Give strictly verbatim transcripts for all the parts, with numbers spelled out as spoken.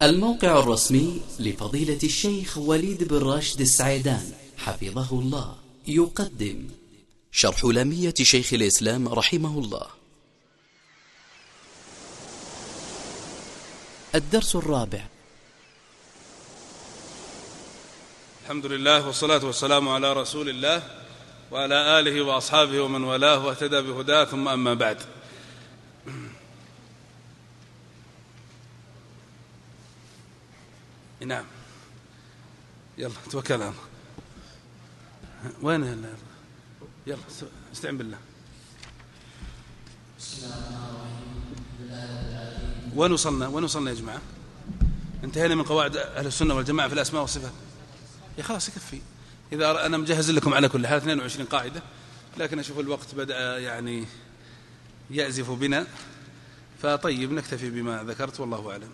الموقع الرسمي لفضيلة الشيخ وليد بن راشد السعيدان حفظه الله يقدم شرح لامية شيخ الإسلام رحمه الله. الدرس الرابع. الحمد لله والصلاة والسلام على رسول الله وعلى آله وأصحابه ومن والاه واهتدى بهداه، ثم أما بعد. نعم، يلا توكل على الله. وين يلا يلا استعن بالله. وين وصلنا وين وصلنا يا جماعة؟ انتهينا من قواعد أهل السنة والجماعة في الأسماء والصفات. يا خلاص يكفي، إذا أنا مجهز لكم على كل حال اثنين وعشرين قاعدة، لكن أشوف الوقت بدأ يعني يأزف بنا، فطيب نكتفي بما ذكرت والله أعلم.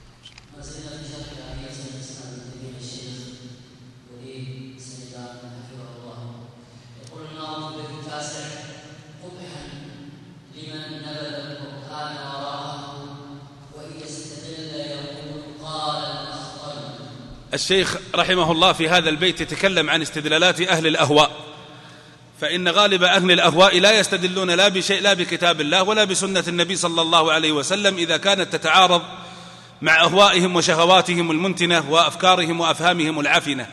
الشيخ رحمه الله في هذا البيت يتكلم عن استدلالات أهل الأهواء، فإن غالب أهل الأهواء لا يستدلون لا بشيء لا بكتاب الله ولا بسنة النبي صلى الله عليه وسلم إذا كانت تتعارض مع أهوائهم وشهواتهم المنتنة وأفكارهم وأفهامهم العفنة.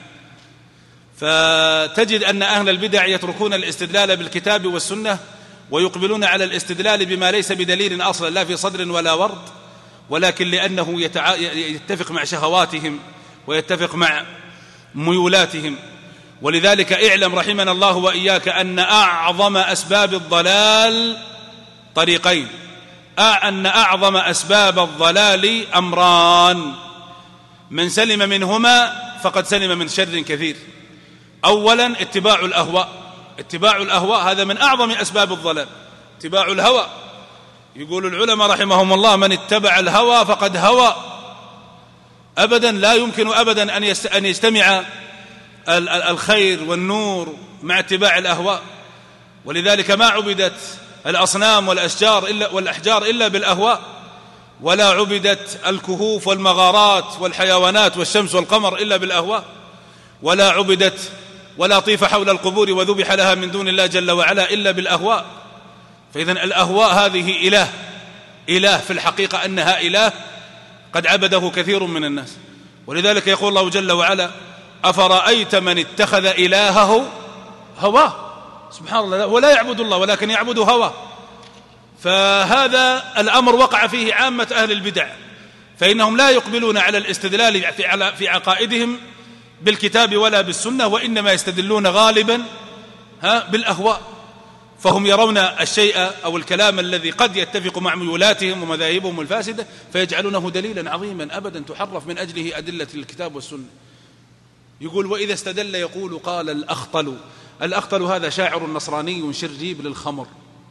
فتجد أن أهل البدع يتركون الاستدلال بالكتاب والسنة ويقبلون على الاستدلال بما ليس بدليل أصلا لا في صدر ولا ورد، ولكن لأنه يتع... يتفق مع شهواتهم ويتفق مع ميولاتهم. ولذلك اعلم رحمنا الله وإياك أن أعظم أسباب الضلال طريقين، أن أعظم أسباب الضلال أمران، من سلم منهما فقد سلم من شر كثير. أولا اتباع الأهواء، اتباع الأهواء هذا من أعظم أسباب الضلال، اتباع الهوى. يقول العلماء رحمهم الله: من اتبع الهوى فقد هوى. أبدا لا يمكن أبدا أن يجتمع الخير والنور مع اتباع الأهواء. ولذلك ما عبدت الأصنام والأشجار إلا والأحجار إلا بالأهواء، ولا عبدت الكهوف والمغارات والحيوانات والشمس والقمر إلا بالأهواء، ولا عبدت ولا طيف حول القبور وذبح لها من دون الله جل وعلا إلا بالأهواء. فإذن الأهواء هذه إله إله في الحقيقة أنها إله قد عبده كثير من الناس. ولذلك يقول الله جل وعلا: أفرأيت من اتخذ إلهه هواه. سبحان الله، هو لا يعبد الله ولكن يعبد هواه. فهذا الأمر وقع فيه عامة أهل البدع، فإنهم لا يقبلون على الاستدلال في عقائدهم بالكتاب ولا بالسنة، وإنما يستدلون غالبا ها بالأهواء. فهم يرون الشيء أو الكلام الذي قد يتفق مع ميولاتهم ومذاهبهم الفاسدة فيجعلونه دليلا عظيما أبدا تحرف من أجله أدلة الكتاب والسنة. يقول: وإذا استدل يقول قال الأخطل. الأخطل هذا شاعر نصراني شريب للخمر،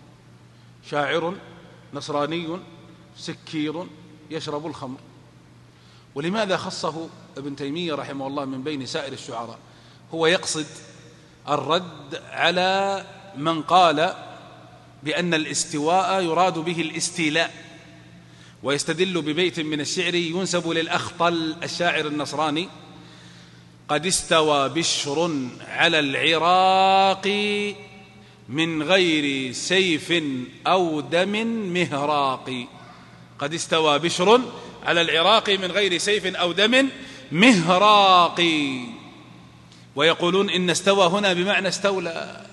شاعر نصراني سكير يشرب الخمر. ولماذا خصه ابن تيمية رحمه الله من بين سائر الشعراء؟ هو يقصد الرد على من قال بأن الاستواء يراد به الاستيلاء، ويستدل ببيت من الشعر ينسب للأخطل الشاعر النصراني: قد استوى بشر على العراق من غير سيف أو دم مهراق. قد استوى بشر على العراق من غير سيف أو دم مهراق. ويقولون إن استوى هنا بمعنى استولى،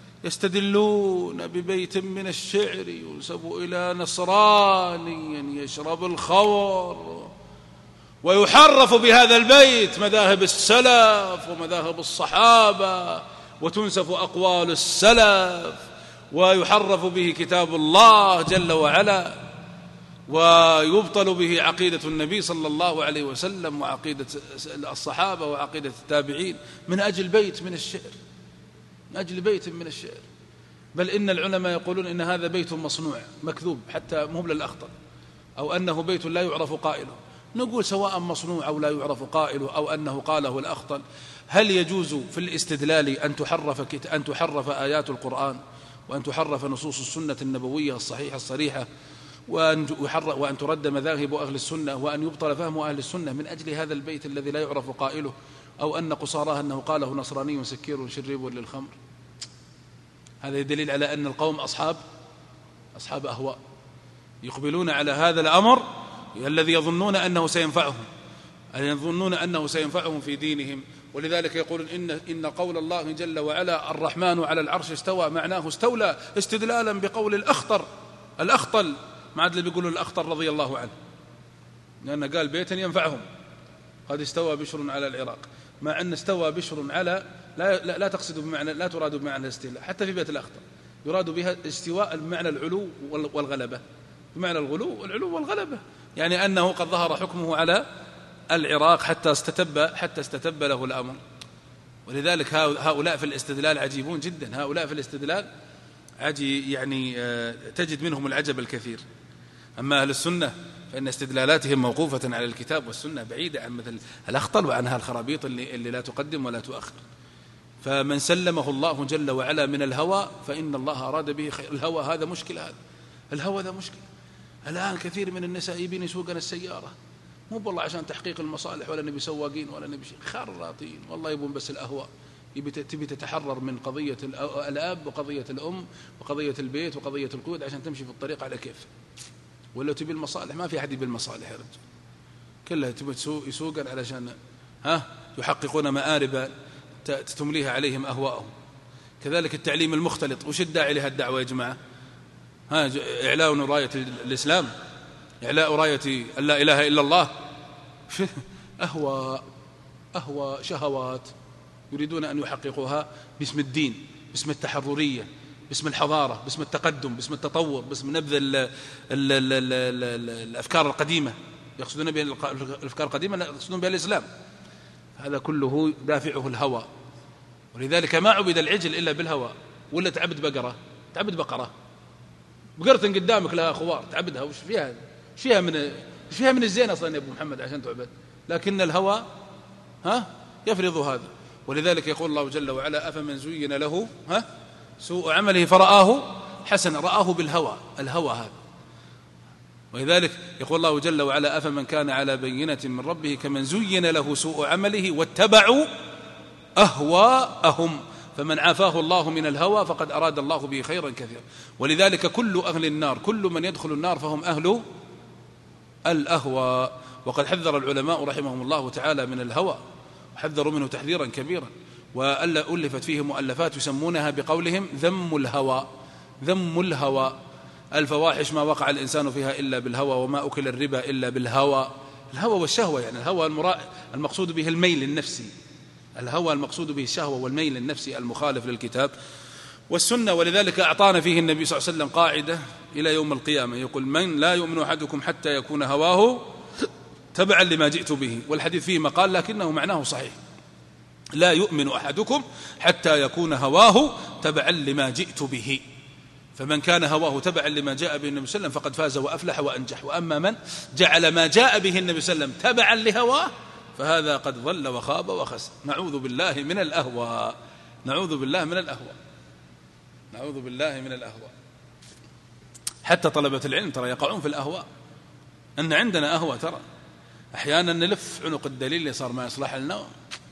يستدلون ببيت من الشعر ينسب إلى نصراني يشرب الخمر، ويحرف بهذا البيت مذاهب السلف ومذاهب الصحابة، وتنسف أقوال السلف، ويحرف به كتاب الله جل وعلا، ويبطل به عقيدة النبي صلى الله عليه وسلم وعقيدة الصحابة وعقيدة التابعين من أجل بيت من الشعر، من أجل بيت من الشعر. بل إن العلماء يقولون إن هذا بيت مصنوع مكذوب حتى مهبل الأخطر، أو أنه بيت لا يعرف قائله. نقول سواء مصنوع أو لا يعرف قائله أو أنه قاله الأخطل، هل يجوز في الاستدلال أن تحرف, أن تحرف آيات القرآن وأن تحرف نصوص السنة النبوية الصحيحة الصريحة وأن, وأن ترد مذاهب أهل السنة، وأن يبطل فهم أهل السنة من أجل هذا البيت الذي لا يعرف قائله، أو أن قصاراه أنه قاله نصراني سكير شريب للخمر. هذا دليل على أن القوم أصحاب أصحاب أهواء يقبلون على هذا الأمر الذي يظنون أنه سينفعهم أن يظنون أنه سينفعهم في دينهم. ولذلك يقول إن, إن قول الله جل وعلا الرحمن على العرش استوى معناه استولى، استدلالا بقول الأخطر الأخطل، ما عاد اللي بيقولوا الأخطر رضي الله عنه، لأنه قال بيتا ينفعهم، قد استوى بشر على العراق، مع أن استوى بشر على لا, لا, لا تقصد بمعنى لا تراد بمعنى الاستيلاء، حتى في بيت الأخطر يراد بها استواء بمعنى العلو والغلبة، بمعنى الغلو والعلو والغلبة، يعني أنه قد ظهر حكمه على العراق حتى استتب حتى استتب له الأمر. ولذلك هؤلاء في الاستدلال عجيبون جدا، هؤلاء في الاستدلال عجي يعني تجد منهم العجب الكثير. أما أهل السنة فإن استدلالاتهم موقوفة على الكتاب والسنة، بعيدة عن مثل الأخطل وعنها الخرابيط اللي, اللي لا تقدم ولا تؤخر. فمن سلمه الله جل وعلا من الهوى فإن الله أراد به خير. الهوى هذا مشكلة، هذا الهوى ذا مشكلة. الآن كثير من النساء يبين يسوقن السيارة مو بالله عشان تحقيق المصالح، ولا نبي سواقين ولا نبي شيء، خراطين والله يبون بس الأهواء. تبي تتحرر من قضية الأب وقضية الأم وقضية البيت وقضية القود عشان تمشي في الطريق على كيف. ولا تبي المصالح، ما في أحد يبي المصالح يا رجل، كلها تبي يسوقن علشان ها يحققون مآرب تتمليها عليهم أهواءهم. كذلك التعليم المختلط، وش الداعي لها الدعوة يا جماعة؟ ها إعلاء راية الإسلام، إعلاء راية لا إله إلا الله، أهواء أهواء شهوات يريدون أن يحققوها باسم الدين، باسم التحررية، باسم الحضارة، باسم التقدم، باسم التطور، باسم نبذ ال ال ال ال ال الأفكار القديمة. يقصدون بها الأفكار القديمة، لا يقصدون بها الإسلام. هذا كله دافعه الهوى. ولذلك ما عبد العجل إلا بالهوى. ولا تعبد بقرة، تعبد بقرة، بقرة قدامك لها خوار تعبدها، وش فيها؟ وش فيها من وش فيها من الزين أصلا يا أبو محمد عشان تعبد؟ لكن الهوى ها يفرض هذا. ولذلك يقول الله جل وعلا أفمن زين له ها سوء عمله فرآه حسنا، رآه بالهوى، الهوى هذا. ولذلك يقول الله جل وعلا أفمن كان على بينة من ربه كمن زين له سوء عمله واتبعوا أهواءهم فمن عافاه الله من الهوى فقد أراد الله به خيرا كثيرا. ولذلك كل أهل النار، كل من يدخل النار فهم أهل الأهواء. وقد حذر العلماء رحمهم الله تعالى من الهوى، وحذروا منه تحذيرا كبيرا، وألفت فيه مؤلفات يسمونها بقولهم ذم الهوى. ذم الهوى، الفواحش ما وقع الإنسان فيها إلا بالهوى، وما أكل الربا إلا بالهوى. الهوى والشهوة، يعني الهوى المقصود به الميل النفسي، الهوى المقصود به الشهوة والميل النفسي المخالف للكتاب والسنة. ولذلك أعطانا فيه النبي صلى الله عليه وسلم قاعدة إلى يوم القيامة، يقول من لا يؤمن أحدكم حتى يكون هواه تبعا لما جئت به. والحديث فيه مقال لكنه معناه صحيح، لا يؤمن أحدكم حتى يكون هواه تبعا لما جئت به. فمن كان هواه تبعا لما جاء به النبي صلى الله عليه وسلم فقد فاز وأفلح وأنجح. وأما من جعل ما جاء به النبي صلى الله عليه وسلم تبعا لهواه فهذا قد ضل وخاب وخسر. نعوذ بالله من الأهواء، نعوذ بالله من الأهواء، نعوذ بالله من الأهواء. حتى طلبة العلم ترى يقعون في الأهواء. أن عندنا أهواء ترى أحيانا نلف عنق الدليل اللي صار ما يصلح لنا،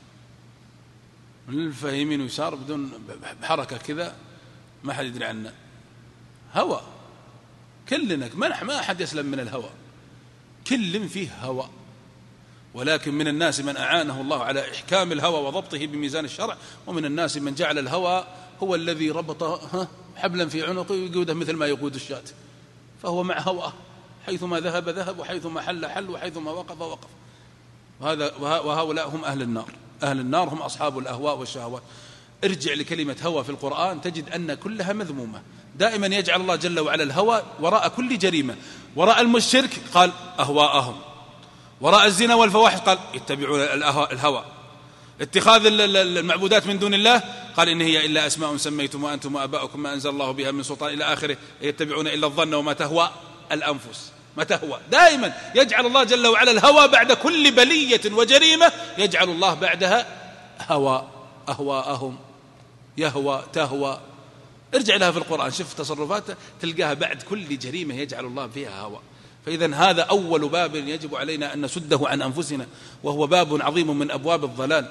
نلف يمين ويسار بدون بحركة كذا ما حد يدري عنه. هوى كلنا، ما أحد يسلم من الهوى، كل فيه هوى. ولكن من الناس من أعانه الله على إحكام الهوى وضبطه بميزان الشرع، ومن الناس من جعل الهوى هو الذي ربط حبلا في عنقه ويقوده مثل ما يقود الشاة، فهو مع هواه، حيثما ذهب ذهب، وحيثما حل حل، وحيثما وقف وقف. وهذا وهؤلاء هم أهل النار. أهل النار هم أصحاب الأهواء والشهوات. ارجع لكلمة هوى في القرآن تجد أن كلها مذمومة. دائما يجعل الله جل وعلا الهوى وراء كل جريمة. وراء الشرك قال أهواءهم، وراء الزنا والفواحش قال يتبعون الهوى، اتخاذ المعبودات من دون الله قال إن هي إلا أسماء سميتم وأنتم وآباؤكم ما أنزل الله بها من سلطان إلى آخره، يتبعون إلا الظن وما تهوى الأنفس. ما تهوى، دائما يجعل الله جل وعلا الهوى بعد كل بلية وجريمة، يجعل الله بعدها هوى. أهواءهم، يهوى تهوى، ارجع لها في القرآن، شوف تصرفاته تلقاها بعد كل جريمة يجعل الله فيها هوى. فإذا هذا أول باب يجب علينا أن نسده عن أنفسنا، وهو باب عظيم من أبواب الضلال،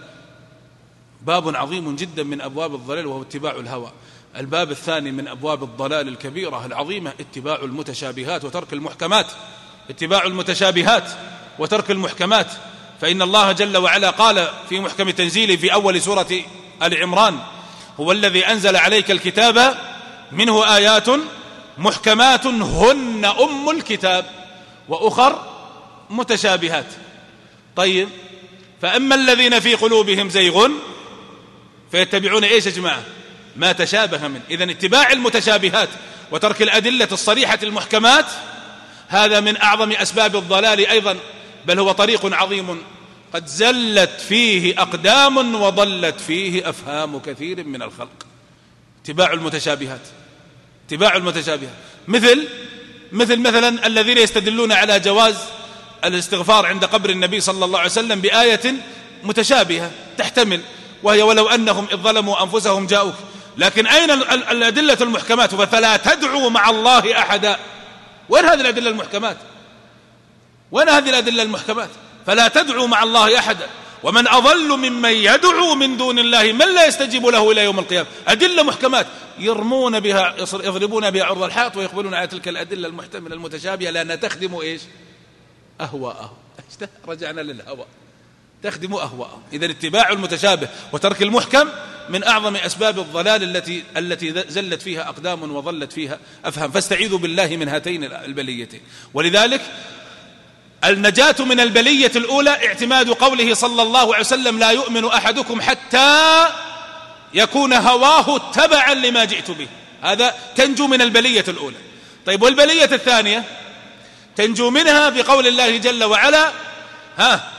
باب عظيم جدا من أبواب الضلال، وهو اتباع الهوى. الباب الثاني من أبواب الضلال الكبيرة العظيمة اتباع المتشابهات وترك المحكمات، اتباع المتشابهات وترك المحكمات. فإن الله جل وعلا قال في محكم تنزيله في أول سورة آل عمران: هو الذي أنزل عليك الكتاب منه آيات محكمات هن أم الكتاب وأخر متشابهات. طيب، فأما الذين في قلوبهم زيغ فيتبعون إيش يا جماعة؟ ما تشابه منه. إذن اتباع المتشابهات وترك الأدلة الصريحة المحكمات هذا من أعظم أسباب الضلال أيضا، بل هو طريق عظيم قد زلت فيه أقدام وضلت فيه أفهام كثير من الخلق. اتباع المتشابهات، اتباع المتشابهات مثل مثل مثلا الذين يستدلون على جواز الاستغفار عند قبر النبي صلى الله عليه وسلم بآية متشابهة تحتمل، وهي ولو أنهم إذ ظلموا أنفسهم جاءوك. لكن أين الأدلة المحكمات؟ فلا تدعوا مع الله أحدا. وين هذه الأدلة المحكمات؟ وين هذه الأدلة المحكمات؟ فلا تدعوا مع الله أحدا ومن أضل ممن يدعو من دون الله من لا يستجيب له إلى يوم القيامة. أدلة محكمات يرمون بها، يضربون بها عرض الحائط ويقبلون على تلك الأدلة المحتملة المتشابهة لأنها تخدم إيش؟ أهواءهم. رجعنا للهوى، تخدم أهواءهم. إذن اتباع المتشابه وترك المحكم من أعظم أسباب الضلال التي التي زلت فيها أقدام وظلت فيها أفهام. فاستعيذوا بالله من هاتين البليتين. ولذلك النجاة من البلية الأولى اعتماد قوله صلى الله عليه وسلم: لا يؤمن أحدكم حتى يكون هواه تبعا لما جئت به. هذا تنجو من البلية الأولى. طيب، والبلية الثانية تنجو منها بقول الله جل وعلا: ها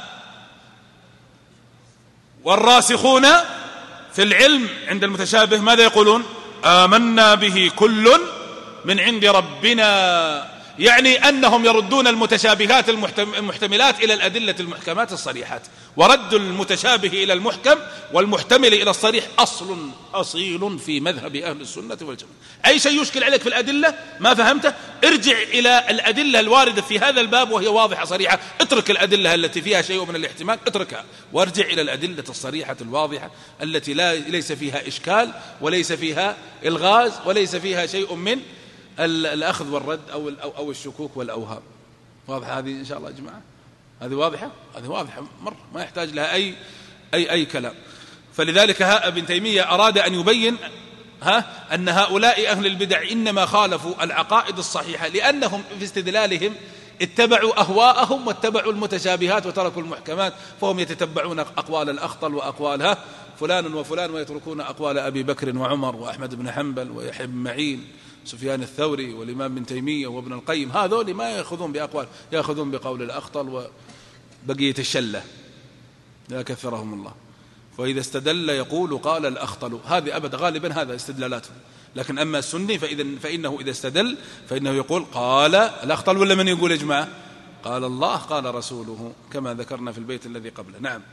والراسخون في العلم عند المتشابه ماذا يقولون؟ آمنا به كل من عند ربنا. يعني أنهم يردون المتشابهات المحتملات إلى الأدلة المحكمات الصريحات. ورد المتشابه إلى المحكم والمحتمل إلى الصريح أصل أصيل في مذهب أهل السنة والجماعة. أي شيء يشكل عليك في الأدلة ما فهمته، ارجع إلى الأدلة الواردة في هذا الباب وهي واضحة صريحة. اترك الأدلة التي فيها شيء من الاحتمال، اتركها وارجع إلى الأدلة الصريحة الواضحة التي لا ليس فيها إشكال وليس فيها إلغاز وليس فيها شيء من الأخذ والرد أو أو الشكوك والأوهام. واضحة هذه إن شاء الله يا جماعة؟ هذه واضحة؟ هذه واضحة مرة، ما يحتاج لها أي أي أي كلام. فلذلك ها ابن تيمية أراد أن يبين ها أن هؤلاء أهل البدع إنما خالفوا العقائد الصحيحة لأنهم في استدلالهم اتبعوا أهواءهم واتبعوا المتشابهات وتركوا المحكمات، فهم يتتبعون أقوال الأخطل وأقوالها فلان وفلان ويتركون أقوال أبي بكر وعمر وأحمد بن حنبل ويحيى بن معين سفيان الثوري والإمام ابن تيمية وابن القيم. هذول ما يأخذون بأقوال، يأخذون بقول الأخطل وبقية الشلة لا كثرهم الله. وإذا استدل يقول قال الأخطل، هذه أبدا غالبا هذا استدلالاته. لكن أما السني فإذا فإنه إذا استدل فإنه يقول قال الأخطل. ولا من يقول يا جماعة؟ قال الله قال رسوله، كما ذكرنا في البيت الذي قبله. نعم.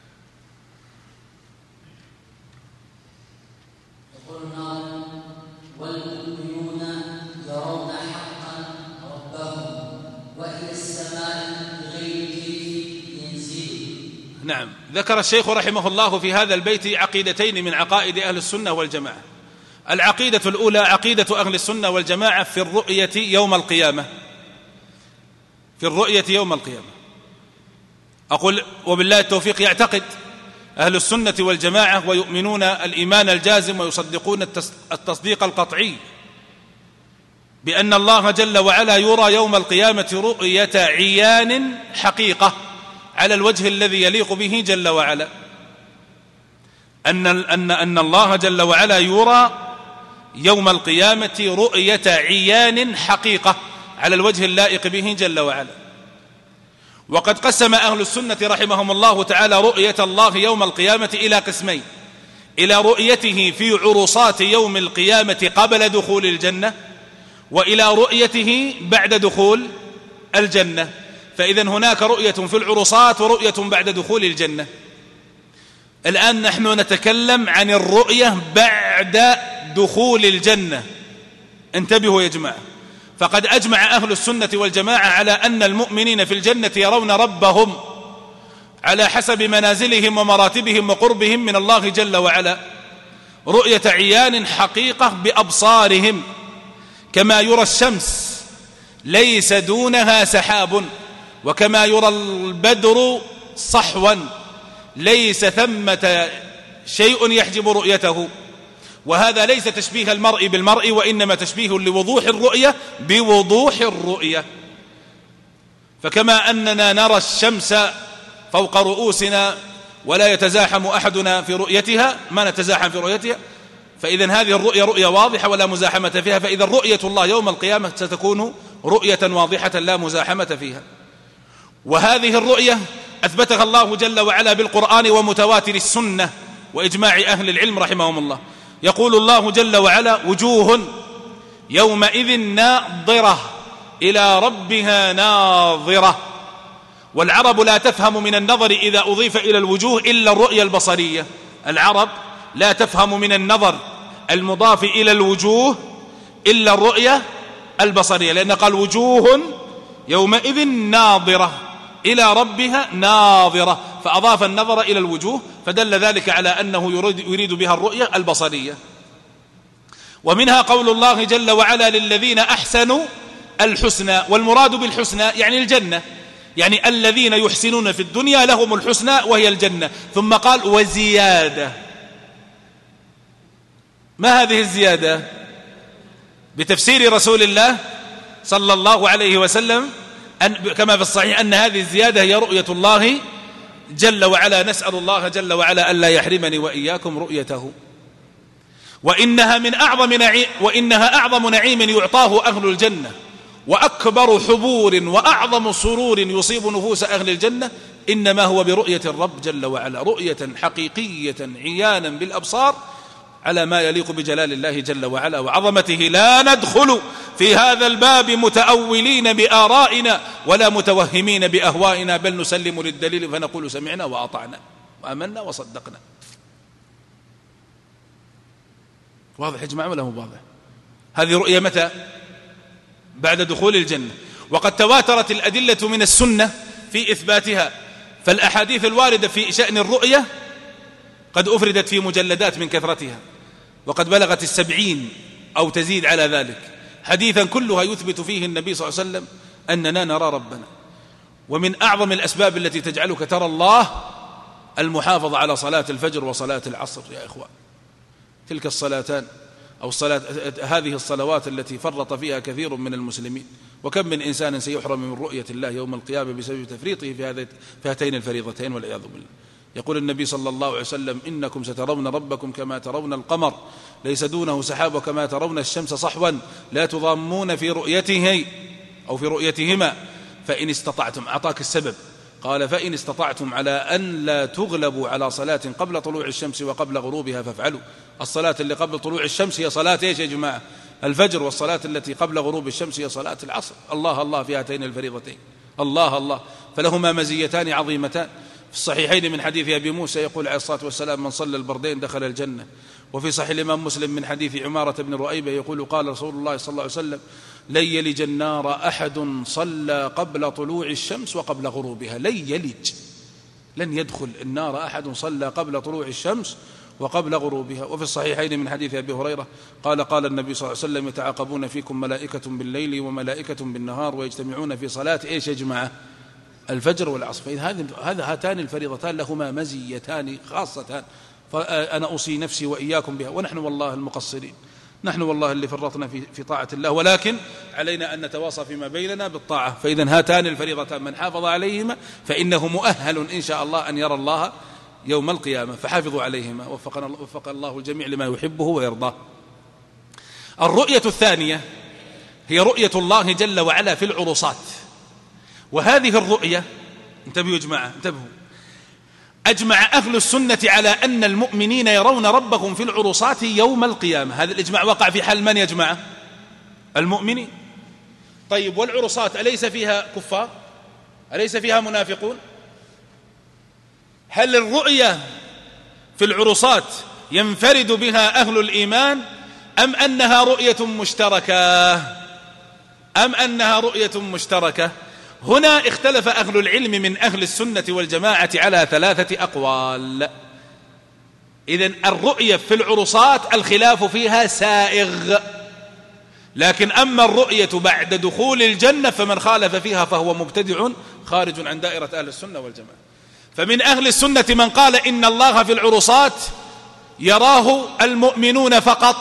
والمؤمنون يرون حقا ربهم وإلى السماء بغير كيف ينزل. نعم. ذكر الشيخ رحمه الله في هذا البيت عقيدتين من عقائد أهل السنة والجماعة. العقيدة الأولى عقيدة أهل السنة والجماعة في الرؤية يوم القيامة، في الرؤية يوم القيامة. أقول وبالله التوفيق، يعتقد أهل السنة والجماعة ويؤمنون الإيمان الجازم ويصدقون التصديق القطعي بأن الله جل وعلا يرى يوم القيامة رؤية عيان حقيقة على الوجه الذي يليق به جل وعلا. أن أن أن الله جل وعلا يرى يوم القيامة رؤية عيان حقيقة على الوجه اللائق به جل وعلا. وقد قسم أهل السنة رحمهم الله تعالى رؤية الله يوم القيامة إلى قسمين: إلى رؤيته في عرصات يوم القيامة قبل دخول الجنة، وإلى رؤيته بعد دخول الجنة. فإذن هناك رؤية في العرصات ورؤية بعد دخول الجنة. الآن نحن نتكلم عن الرؤية بعد دخول الجنة. انتبهوا يا جماعة، فقد أجمع أهل السنة والجماعة على أن المؤمنين في الجنة يرون ربهم على حسب منازلهم ومراتبهم وقربهم من الله جل وعلا رؤية عيان حقيقة بأبصارهم، كما يرى الشمس ليس دونها سحاب، وكما يرى البدر صحوا ليس ثمة شيء يحجب رؤيته. وهذا ليس تشبيه المرء بالمرء، وإنما تشبيه لوضوح الرؤية بوضوح الرؤية. فكما أننا نرى الشمس فوق رؤوسنا ولا يتزاحم أحدنا في رؤيتها، ما نتزاحم في رؤيتها، فإذن هذه الرؤية رؤية واضحة ولا مزاحمة فيها. فإذا رؤية الله يوم القيامة ستكون رؤية واضحة لا مزاحمة فيها. وهذه الرؤية أثبتها الله جل وعلا بالقرآن ومتواتر السنة وإجماع أهل العلم رحمهم الله. يقول الله جل وعلا: وجوه يومئذ ناظرة إلى ربها ناظرة. والعرب لا تفهم من النظر إذا أضيف إلى الوجوه إلا الرؤية البصرية. العرب لا تفهم من النظر المضاف إلى الوجوه إلا الرؤية البصرية، لأن قال وجوه يومئذ ناظرة إلى ربها ناظرة، فأضاف النظر إلى الوجوه، فدل ذلك على أنه يريد, يريد بها الرؤية البصرية. ومنها قول الله جل وعلا: للذين أحسنوا الحسنى. والمراد بالحسنى يعني الجنة، يعني الذين يحسنون في الدنيا لهم الحسنى وهي الجنة. ثم قال: وزيادة. ما هذه الزيادة؟ بتفسير رسول الله صلى الله عليه وسلم أن كما في الصحيح أن هذه الزيادة هي رؤية الله جل وعلا. نسأل الله جل وعلا ألا يحرمني وإياكم رؤيته. وإنها من أعظم نعيم وإنها أعظم نعيم يعطاه أهل الجنة، وأكبر حبور وأعظم سرور يصيب نفوس أهل الجنة إنما هو برؤية الرب جل وعلا، رؤية حقيقية عيانا بالأبصار على ما يليق بجلال الله جل وعلا وعظمته. لا ندخل في هذا الباب متأولين بآرائنا ولا متوهمين بأهوائنا، بل نسلم للدليل فنقول سمعنا وأطعنا وأمنا وصدقنا. واضح يا جماعة ولا مو واضح؟ هذه رؤية متى؟ بعد دخول الجنة. وقد تواترت الأدلة من السنة في إثباتها، فالأحاديث الواردة في شأن الرؤية قد أفردت في مجلدات من كثرتها، وقد بلغت السبعين أو تزيد على ذلك حديثا كلها يثبت فيه النبي صلى الله عليه وسلم أننا نرى ربنا. ومن أعظم الأسباب التي تجعلك ترى الله المحافظة على صلاة الفجر وصلاة العصر يا إخوان. تلك الصلاتان أو الصلاة هذه الصلوات التي فرط فيها كثير من المسلمين، وكم من إنسان سيحرم من رؤية الله يوم القيامة بسبب تفريطه في هاتين الفريضتين والعياذ بالله. يقول النبي صلى الله عليه وسلم: إنكم سترون ربكم كما ترون القمر ليس دونه سحاب، وكما ترون الشمس صحوا لا تضامون في رؤيته أو في رؤيتهما فإن استطعتم. أعطاك السبب، قال: فإن استطعتم على أن لا تغلبوا على صلاة قبل طلوع الشمس وقبل غروبها فافعلوا. الصلاة اللي قبل طلوع الشمس هي صلاة إيش يا جماعة؟ الفجر. والصلاة التي قبل غروب الشمس هي صلاة العصر. الله الله في هاتين الفريضتين، الله الله، فلهما مزيتان عظيمتان. في الصحيحين من حديث أبي موسى يقول عليه الصلاة والسلام: من صلى البردين دخل الجنة. وفي صحيح الإمام مسلم من حديث عمارة بن رؤيبة يقول: قال رسول الله صلى الله عليه وسلم: لن يلج النار أحد صلى قبل طلوع الشمس وقبل غروبها. لن يلج، لن يدخل النار أحد صلى قبل طلوع الشمس وقبل غروبها. وفي الصحيحين من حديث أبي هريرة قال: قال النبي صلى الله عليه وسلم: يتعاقبون فيكم ملائكة بالليل وملائكة بالنهار ويجتمعون في صلاة إيش يا جماعة؟ الفجر والعصر. فإذا هذا هاتان الفريضتان لهما مزيتان خاصتان، فأنا أوصي نفسي وإياكم بها. ونحن والله المقصرين، نحن والله اللي فرطنا في, في طاعة الله، ولكن علينا أن نتواصى فيما بيننا بالطاعة. فإذا هاتان الفريضتان من حافظ عليهما فإنه مؤهل إن شاء الله أن يرى الله يوم القيامة، فحافظوا عليهما. وفقنا وفق الله الجميع لما يحبه ويرضاه. الرؤية الثانية هي رؤية الله جل وعلا في العرصات. وهذه الرؤية، انتبهوا يا جماعة، انتبهوا، أجمع أهل السنة على أن المؤمنين يرون ربهم في العرصات يوم القيامة. هذا الإجماع وقع في حال من يا جماعة؟ المؤمنين. طيب، والعرصات أليس فيها كفار؟ أليس فيها منافقون؟ هل الرؤية في العرصات ينفرد بها أهل الإيمان أم أنها رؤية مشتركة أم أنها رؤية مشتركة هنا اختلف أهل العلم من أهل السنة والجماعة على ثلاثة أقوال. إذن الرؤية في العرصات الخلاف فيها سائغ، لكن أما الرؤية بعد دخول الجنة فمن خالف فيها فهو مبتدع خارج عن دائرة أهل السنة والجماعة. فمن أهل السنة من قال إن الله في العرصات يراه المؤمنون فقط،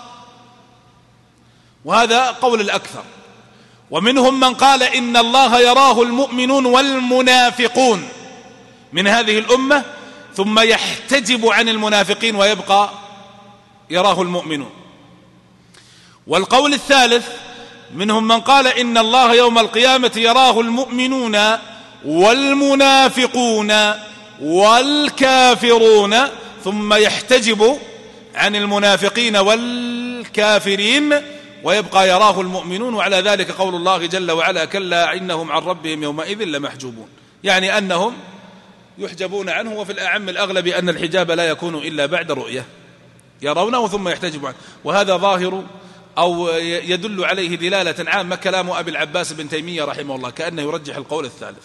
وهذا قول الأكثر. ومنهم من قال إن الله يراه المؤمنون والمنافقون من هذه الأمة، ثم يحتجب عن المنافقين ويبقى يراه المؤمنون. والقول الثالث منهم من قال إن الله يوم القيامة يراه المؤمنون والمنافقون والكافرون، ثم يحتجب عن المنافقين والكافرين ويبقى يراه المؤمنون. وعلى ذلك قول الله جل وعلا: كلا إنهم عن ربهم يومئذ لمحجوبون، يعني أنهم يحجبون عنه. وفي الأعم الأغلب أن الحجاب لا يكون إلا بعد رؤية، يرونه ثم يحتجب عنه، وهذا ظاهر أو يدل عليه دلالة عامة كلام أبي العباس بن تيمية رحمه الله، كأنه يرجح القول الثالث.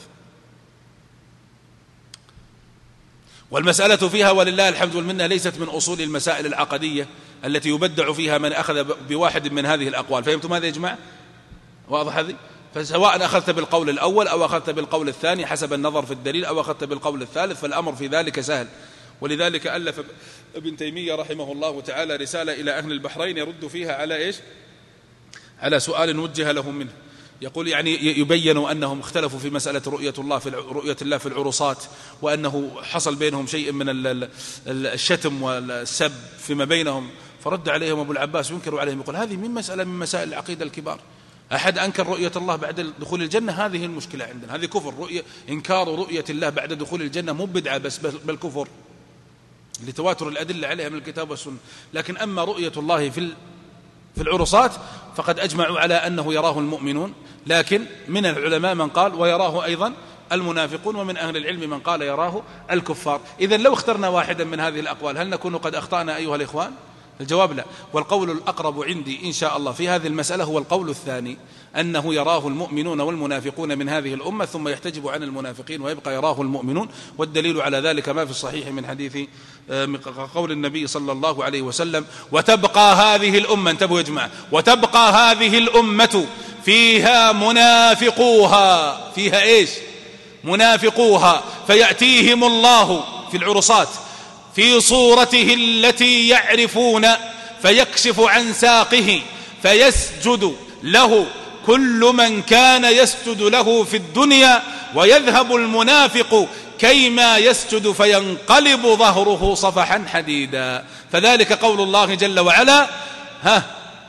والمسألة فيها ولله الحمد والمنة ليست من أصول المسائل العقدية التي يبدع فيها من أخذ بواحد من هذه الأقوال. فهمتم هذا يا جماعة؟ واضح هذه؟ فسواء أخذت بالقول الأول أو أخذت بالقول الثاني حسب النظر في الدليل، أو أخذت بالقول الثالث، فالأمر في ذلك سهل. ولذلك ألف ابن تيمية رحمه الله تعالى رسالة إلى أهل البحرين يرد فيها على إيش؟ على سؤال وجه لهم منه. يقول يعني يبين أنهم اختلفوا في مسألة رؤية الله في رؤية الله في العرصات، وأنه حصل بينهم شيء من الشتم والسب فيما بينهم، فرد عليهم أبو العباس ينكر عليهم، يقول هذه من مسألة من مسائل العقيدة الكبار. أحد أنكر رؤية الله بعد دخول الجنة، هذه المشكلة عندنا، هذه كفر. رؤية إنكار رؤية الله بعد دخول الجنة مو بدعة بس، بل كفر لتواتر الأدلة عليها من الكتاب والسنة. لكن أما رؤية الله في في العرصات فقد أجمعوا على أنه يراه المؤمنون، لكن من العلماء من قال ويراه أيضا المنافقون، ومن أهل العلم من قال يراه الكفار. إذن لو اخترنا واحدا من هذه الأقوال هل نكون قد أخطأنا أيها الإخوان؟ الجواب لا. والقول الأقرب عندي إن شاء الله في هذه المسألة هو القول الثاني، أنه يراه المؤمنون والمنافقون من هذه الأمة، ثم يحتجب عن المنافقين ويبقى يراه المؤمنون. والدليل على ذلك ما في الصحيح من حديث قول النبي صلى الله عليه وسلم: وتبقى هذه الأمة، انتبهوا يا جماعة، وتبقى هذه الأمة فيها منافقوها، فيها إيش؟ منافقوها، فيأتيهم الله في العرصات في صورته التي يعرفون، فيكشف عن ساقه فيسجد له كل من كان يسجد له في الدنيا، ويذهب المنافق كيما يسجد فينقلب ظهره صفحا حديدا. فذلك قول الله جل وعلا: ها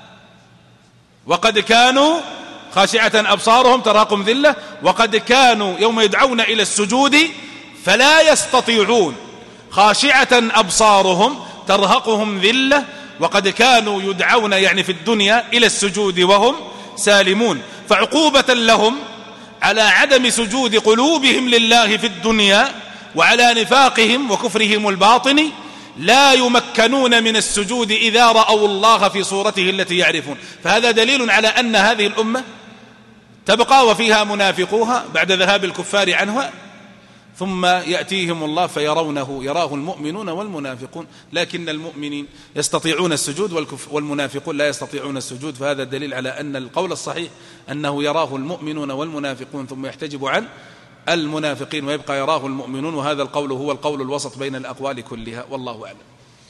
وقد كانوا خاشعة أبصارهم ترهقهم ذلة، وقد كانوا يوم يدعون إلى السجود فلا يستطيعون، خاشعة أبصارهم ترهقهم ذلة، وقد كانوا يدعون يعني في الدنيا إلى السجود وهم سالمون. فعقوبة لهم على عدم سجود قلوبهم لله في الدنيا، وعلى نفاقهم وكفرهم الباطن، لا يمكنون من السجود إذا رأوا الله في صورته التي يعرفون. فهذا دليل على أن هذه الأمة تبقى وفيها منافقوها بعد ذهاب الكفار عنها، ثم يأتيهم الله فيرونه، يراه المؤمنون والمنافقون، لكن المؤمنين يستطيعون السجود والمنافقون لا يستطيعون السجود. فهذا دليل على أن القول الصحيح أنه يراه المؤمنون والمنافقون ثم يحتجب عن المنافقين ويبقى يراه المؤمنون، وهذا القول هو القول الوسط بين الأقوال كلها، والله أعلم.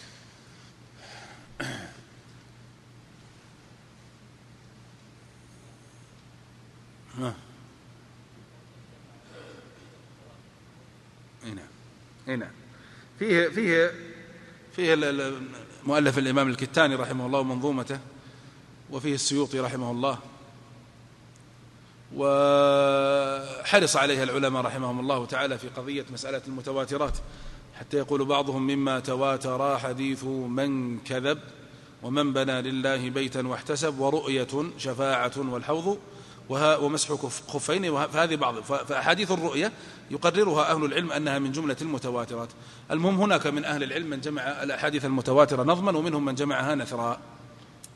هنا فيه فيه فيه مؤلف الإمام الكتاني رحمه الله ومنظومته، وفيه السيوطي رحمه الله، وحرص عليها العلماء رحمهم الله تعالى في قضية مسألة المتواترات، حتى يقول بعضهم: مما تواتر حديث من كذب، ومن بنى لله بيتا واحتسب، ورؤية شفاعة والحوض، ومسح خفين. فهذه بعض فأحاديث الرؤية يقررها أهل العلم أنها من جملة المتواترات. المهم هناك من أهل العلم من جمع الأحاديث المتواترة نظما، ومنهم من جمعها نثرا.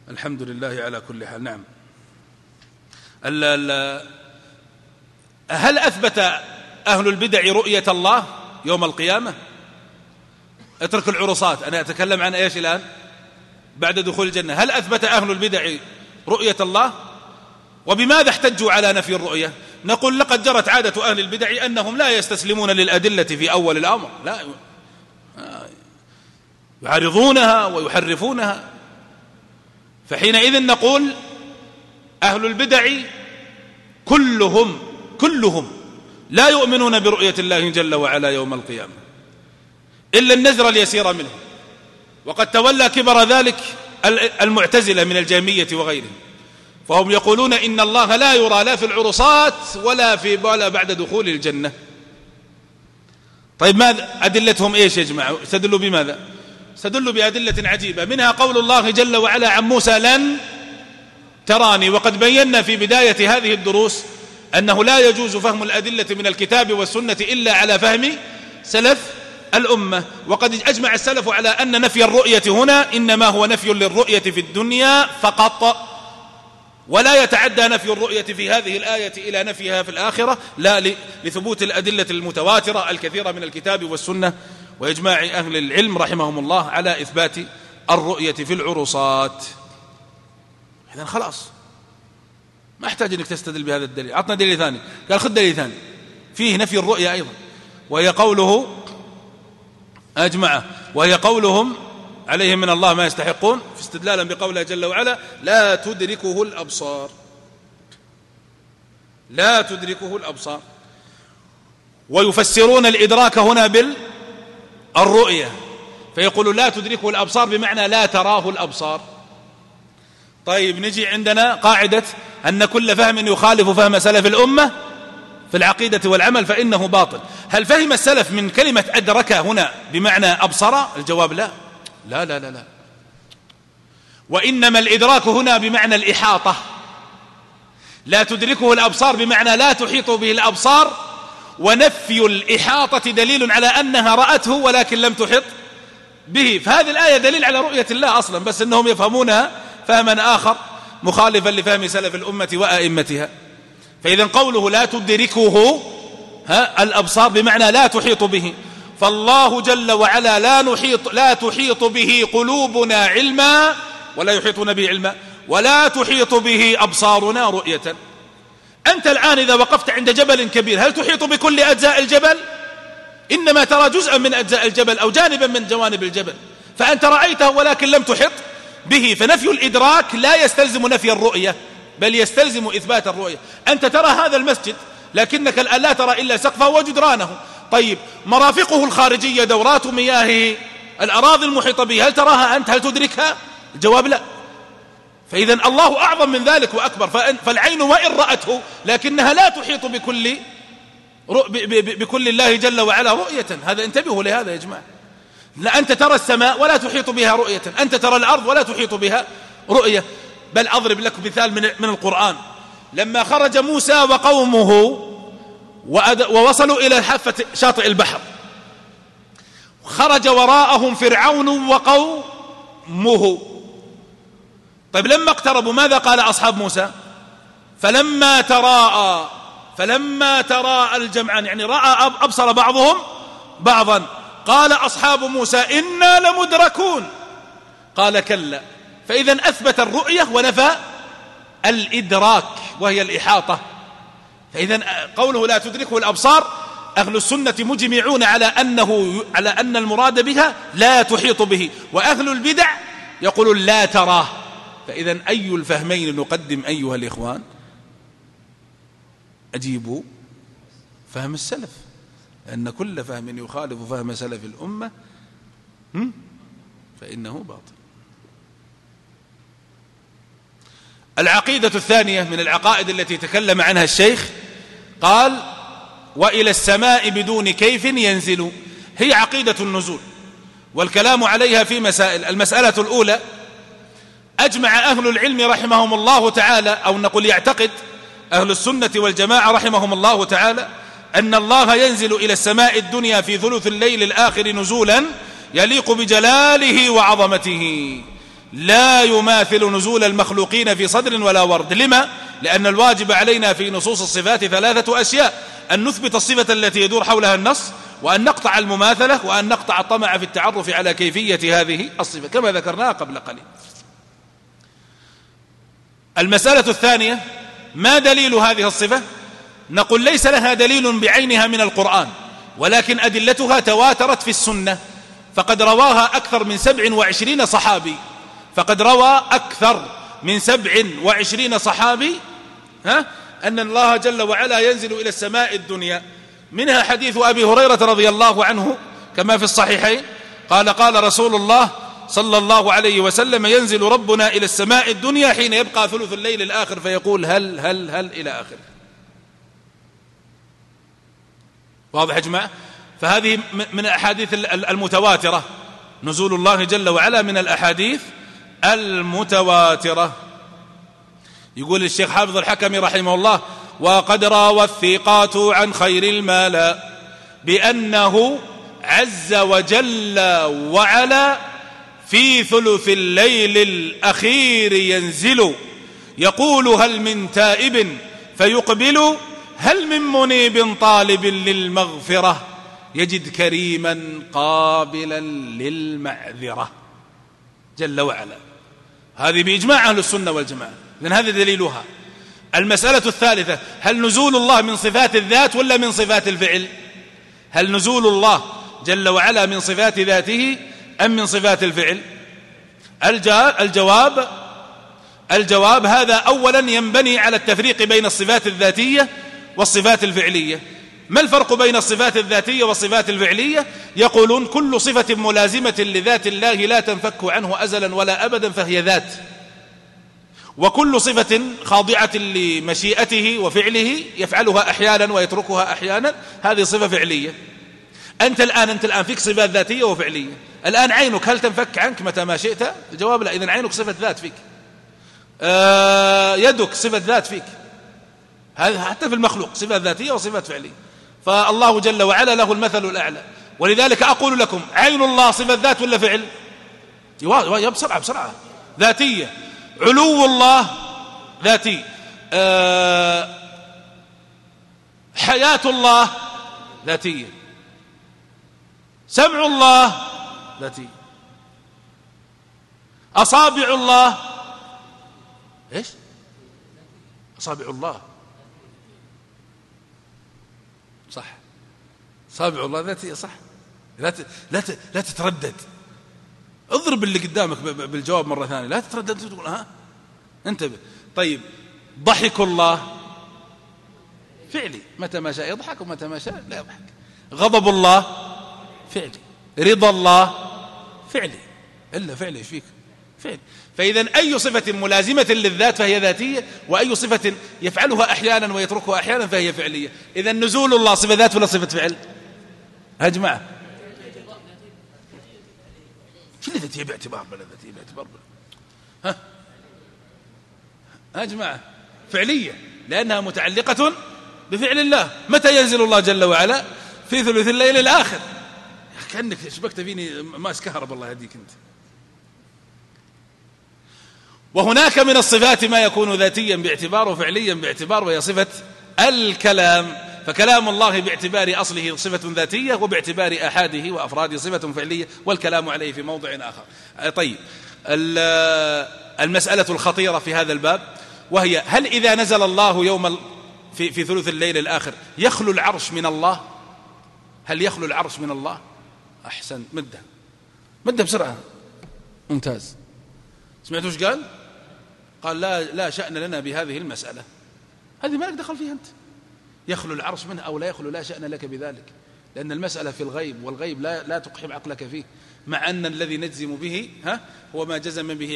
الحمد لله على كل حال. نعم. ال ال هل أثبت أهل البدع رؤية الله يوم القيامة؟ اترك العرصات، أنا أتكلم عن إيش الآن؟ بعد دخول الجنة. هل أثبت أهل البدع رؤية الله؟ وبماذا احتجوا على نفي الرؤية؟ نقول لقد جرت عادة أهل البدع أنهم لا يستسلمون للأدلة في أول الأمر، لا يعارضونها ويحرفونها. فحينئذ نقول أهل البدع كلهم كلهم لا يؤمنون برؤية الله جل وعلا يوم القيامة إلا النزر اليسير منهم، وقد تولى كبر ذلك المعتزلة من الجهمية وغيرهم، فهم يقولون إن الله لا يرى لا في العرصات ولا في ولا بعد دخول الجنة. طيب ماذا أدلتهم إيش يا جماعة؟ استدلوا بماذا؟ استدلوا بأدلة عجيبة، منها قول الله جل وعلا عن موسى لن تراني. وقد بينا في بداية هذه الدروس أنه لا يجوز فهم الأدلة من الكتاب والسنة إلا على فهم سلف الأمة، وقد أجمع السلف على أن نفي الرؤية هنا إنما هو نفي للرؤية في الدنيا فقط، ولا يتعدى نفي الرؤية في هذه الآية إلى نفيها في الآخرة، لا لثبوت الأدلة المتواترة الكثيرة من الكتاب والسنة وإجماع أهل العلم رحمهم الله على إثبات الرؤية في العرصات. إذن خلاص ما احتاج أنك تستدل بهذا الدليل. عطنا دليل ثاني، قال خذ دليل ثاني فيه نفي الرؤية أيضا، وهي قوله أجمعه وهي قولهم عليهم من الله ما يستحقون، في استدلالا بقوله جل وعلا لا تدركه الأبصار، لا تدركه الأبصار، ويفسرون الإدراك هنا بالرؤية، فيقول لا تدركه الأبصار بمعنى لا تراه الأبصار. طيب نجي عندنا قاعدة أن كل فهم يخالف فهم سلف الأمة في العقيدة والعمل فإنه باطل. هل فهم السلف من كلمة أدرك هنا بمعنى أبصر؟ الجواب لا لا لا لا, لا. وإنما الإدراك هنا بمعنى الإحاطة، لا تدركه الأبصار بمعنى لا تحيط به الأبصار، ونفي الإحاطة دليل على أنها رأته ولكن لم تحط به. فهذه الآية دليل على رؤية الله أصلا، بس أنهم يفهمونها فهما آخر مخالفا لفهم سلف الأمة وأئمتها. فإذا قوله لا تدركه ها الأبصار بمعنى لا تحيط به، فالله جل وعلا لا نحيط لا تحيط به قلوبنا علما ولا يحيطون به علما، ولا تحيط به أبصارنا رؤية. أنت الآن إذا وقفت عند جبل كبير هل تحيط بكل أجزاء الجبل؟ إنما ترى جزءا من أجزاء الجبل أو جانبا من جوانب الجبل، فأنت رأيته ولكن لم تحيط به. فنفي الإدراك لا يستلزم نفي الرؤية بل يستلزم إثبات الرؤية. أنت ترى هذا المسجد لكنك الآن لا ترى إلا سقفه وجدرانه، طيب مرافقه الخارجية دورات مياهه الأراضي المحيطة به هل تراها أنت؟ هل تدركها؟ الجواب لا. فإذا الله أعظم من ذلك وأكبر، فالعين وإن رأته لكنها لا تحيط بكل بكل الله جل وعلا رؤية. هذا انتبهوا لهذا يا جماعة. لا أنت ترى السماء ولا تحيط بها رؤية، أنت ترى الأرض ولا تحيط بها رؤية. بل أضرب لكم مثال من من القرآن، لما خرج موسى وقومه ووصلوا إلى حافة شاطئ البحر، خرج وراءهم فرعون وقومه. طيب لما اقتربوا ماذا قال أصحاب موسى؟ فلما تراءى فلما تراءى الجمعان، يعني رأى أبصر بعضهم بعضا، قال أصحاب موسى إنا لمدركون، قال كلا. فإذا أثبت الرؤية ونفى الإدراك وهي الإحاطة. فإذا قوله لا تدركه الأبصار أهل السنة مجمعون على أنه على أن المراد بها لا تحيط به، وأهل البدع يقولون لا تراه. فإذا أي الفهمين نقدم أيها الإخوان؟ أجيبوا فهم السلف، أن كل فهم يخالف فهم سلف الأمة فإنه باطل. العقيدة الثانية من العقائد التي تكلم عنها الشيخ قال وإلى السماء بدون كيف ينزل، هي عقيدة النزول، والكلام عليها في مسائل. المسألة الأولى أجمع أهل العلم رحمهم الله تعالى، أو نقول يعتقد أهل السنة والجماعة رحمهم الله تعالى أن الله ينزل إلى السماء الدنيا في ثلث الليل الآخر نزولا يليق بجلاله وعظمته، لا يماثل نزول المخلوقين في صدر ولا ورد. لما؟ لأن الواجب علينا في نصوص الصفات ثلاثة أشياء: أن نثبت الصفة التي يدور حولها النص، وأن نقطع المماثلة، وأن نقطع الطمع في التعرف على كيفية هذه الصفة كما ذكرناها قبل قليل. المسألة الثانية: ما دليل هذه الصفة؟ نقول ليس لها دليل بعينها من القرآن، ولكن أدلتها تواترت في السنة، فقد رواها أكثر من سبع وعشرين صحابي فقد روى أكثر من سبع وعشرين صحابي ها أن الله جل وعلا ينزل إلى السماء الدنيا. منها حديث أبي هريرة رضي الله عنه كما في الصحيحين قال: قال رسول الله صلى الله عليه وسلم: ينزل ربنا إلى السماء الدنيا حين يبقى ثلث الليل الآخر فيقول هل هل هل إلى آخره. واضح يا جماعة؟ فهذه من الأحاديث المتواترة، نزول الله جل وعلا من الأحاديث المتواترة. يقول الشيخ حافظ الحكمي رحمه الله: وقد روى الثقات عن خير الملا بأنه عز وجل وعلا في ثلث الليل الأخير ينزل، يقول: هل من تائب فيقبل، هل من منيب طالب للمغفرة، يجد كريما قابلا للمعذرة جل وعلا. هذه بإجماع أهل السنة والجماعة، لأن هذا دليلها. المسألة الثالثة: هل نزول الله من صفات الذات ولا من صفات الفعل؟ هل نزول الله جل وعلا من صفات ذاته أم من صفات الفعل؟ الجواب الجواب هذا أولا ينبني على التفريق بين الصفات الذاتية والصفات الفعلية. ما الفرق بين الصفات الذاتية والصفات الفعلية؟ يقولون: كل صفة ملازمة لذات الله لا تنفك عنه أزلا ولا أبدا فهي ذات، وكل صفة خاضعة لمشيئته وفعله يفعلها أحيانا ويتركها أحيانا هذه صفة فعلية. أنت الآن أنت الآن فيك صفات ذاتية وفعلية. الآن عينك هل تنفك عنك متى ما شئت؟ الجواب لا. إذن عينك صفة ذات فيك. آه يدك صفة ذات فيك. هذا حتى في المخلوق صفات ذاتية وصفات فعلية. فالله جل وعلا له المثل الأعلى. ولذلك أقول لكم: عين الله صفة ذات ولا فعل؟ يا بسرعة بسرعة. ذاتية. علو الله ذاتي. أه حياة الله ذاتية. سمع الله ذاتي. أصابع الله إيش؟ أصابع الله صح. أصابع الله ذاتية صح. لا ت... لا ت... لا تتردد. اضرب اللي قدامك بالجواب مرة ثانية، لا تتردد تقول ها انتبه. طيب، ضحك الله فعلي، متى ما شاء يضحك ومتى ما شاء لا يضحك. غضب الله فعلي. رضا الله فعلي. إلا فعلي ايش فيك؟ فعلي. فإذا أي صفة ملازمة للذات فهي ذاتية، وأي صفة يفعلها أحيانا ويتركها أحيانا فهي فعلية. إذا نزول الله صفة ذات ولا صفة فعل؟ يا جماعة شو اللي ذاتية باعتبار بلا ذاتية باعتبار بلا؟ ها يا جماعة فعلية، لأنها متعلقة بفعل الله. متى ينزل الله جل وعلا؟ في ثلث الليل الآخر. كأنك شبكت فيني ماس كهرب، الله يهديك أنت. وهناك من الصفات ما يكون ذاتيا باعتبار وفعليا باعتبار، وهي صفة الكلام. فكلام الله باعتبار أصله صفة ذاتية، وباعتبار أحاده وأفراده صفة فعلية، والكلام عليه في موضع آخر. طيب، المسألة الخطيرة في هذا الباب وهي: هل إذا نزل الله يوم في, في ثلث الليل الآخر يخلو العرش من الله؟ هل يخلو العرش من الله؟ أحسن، مدة مدة بسرعة. ممتاز. سمعتوا ايش قال؟ قال لا لا شأن لنا بهذه المسألة، هذه ما لك دخل فيها أنت. يخلو العرش منه أو لا يخلو لا شأن لك بذلك، لأن المسألة في الغيب، والغيب لا لا تقحم عقلك فيه، مع أن الذي نجزم به ها هو ما جزم به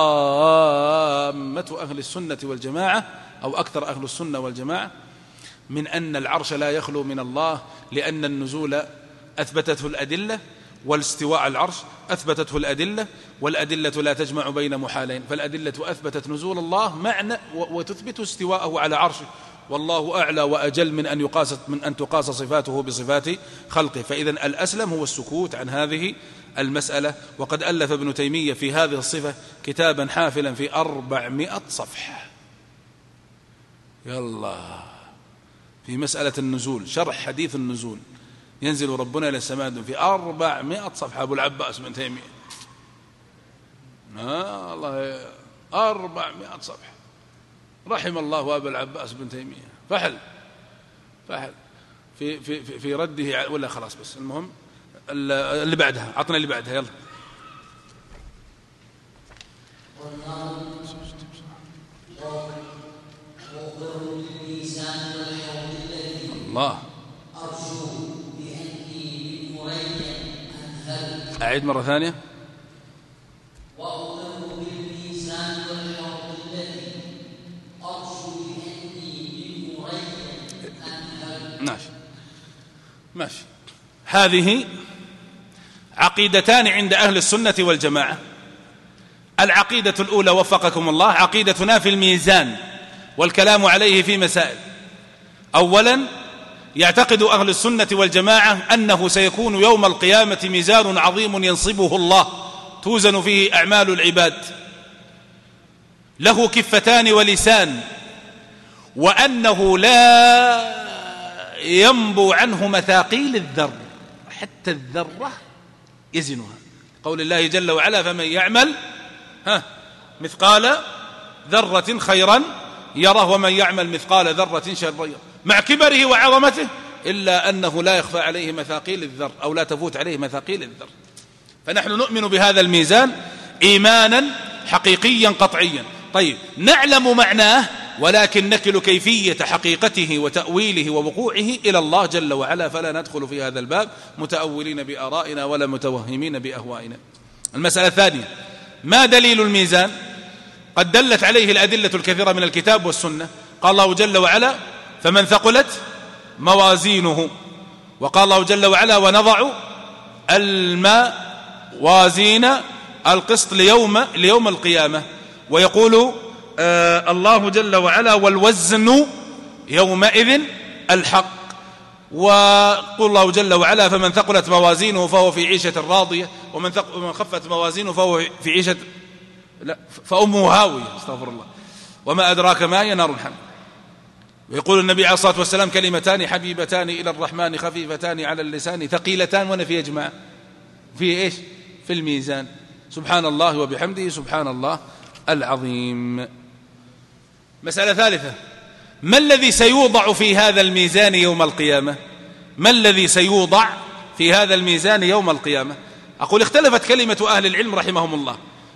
عامة أهل السنة والجماعة، أو أكثر أهل السنة والجماعة، من أن العرش لا يخلو من الله، لأن النزول أثبتته الأدلة، والاستواء على العرش أثبتته الأدلة، والأدلة لا تجمع بين محالين. فالأدلة أثبتت نزول الله معنى وتثبت استواءه على عرشه، والله أعلى وأجل من أن يقاس من أن تقاس صفاته بصفات خلقه. فإذا الأسلم هو السكوت عن هذه المسألة. وقد ألف ابن تيمية في هذه الصفة كتابا حافلا في أربعمائة صفحة. يلا في مسألة النزول، شرح حديث النزول، ينزل ربنا إلى السماء في أربعمائة صفحة. أبو العباس ابن تيمية آه الله أربعمائة صفحة، رحم الله أبا العباس ابن تيمية. فحل فحل في في في, في رده ولا خلاص. بس المهم اللي بعدها، عطنا اللي بعدها يلا. الله أعيد مرة ثانية. وأقر بالميزان والحوض الذي أرجو بأني بمريد أنهل. ماشي ماشي. هذه عقيدتان عند أهل السنة والجماعة. العقيدة الأولى وفقكم الله عقيدتنا في الميزان والكلام عليه في مسائل. أولا يعتقد أهل السنة والجماعة أنه سيكون يوم القيامة ميزان عظيم ينصبه الله توزن فيه أعمال العباد، له كفتان ولسان، وأنه لا ينبو عنه مثاقيل الذر، حتى الذرة يزنها. قول الله جل وعلا فمن يعمل ها مثقال ذرة خيرا يره ومن يعمل مثقال ذرة شرا يره، مع كبره وعظمته إلا أنه لا يخفى عليه مثاقيل الذر أو لا تفوت عليه مثاقيل الذر. فنحن نؤمن بهذا الميزان إيمانا حقيقيا قطعيا. طيب نعلم معناه، ولكن نكل كيفية حقيقته وتأويله ووقوعه إلى الله جل وعلا، فلا ندخل في هذا الباب متأولين بآرائنا ولا متوهمين بأهوائنا. المسألة الثانية، ما دليل الميزان؟ قد دلت عليه الأدلة الكثيرة من الكتاب والسنة. قال الله جل وعلا فمن ثقلت موازينه، وقال الله جل وعلا ونضع الموازين القسط ليوم, ليوم القيامة، ويقول آه الله جل وعلا والوزن يومئذ الحق، وقال الله جل وعلا فمن ثقلت موازينه فهو في عيشة راضية، ومن, ومن خفت موازينه فهو في عيشة لا فأمه هاوية، استغفر الله، وما أدراك ما هي نار حامية. ويقول النبي عليه الصلاة والسلام كلمتان حبيبتان إلى الرحمن خفيفتان على اللسان ثقيلتان وأنا في يجمع في إيش؟ في الميزان. سبحان الله وبحمده سبحان الله العظيم. مسألة ثالثة، ما الذي سيوضع في هذا الميزان يوم القيامة؟ ما الذي سيوضع في هذا الميزان يوم القيامة؟ أقول اختلفت كلمة أهل العلم رحمهم الله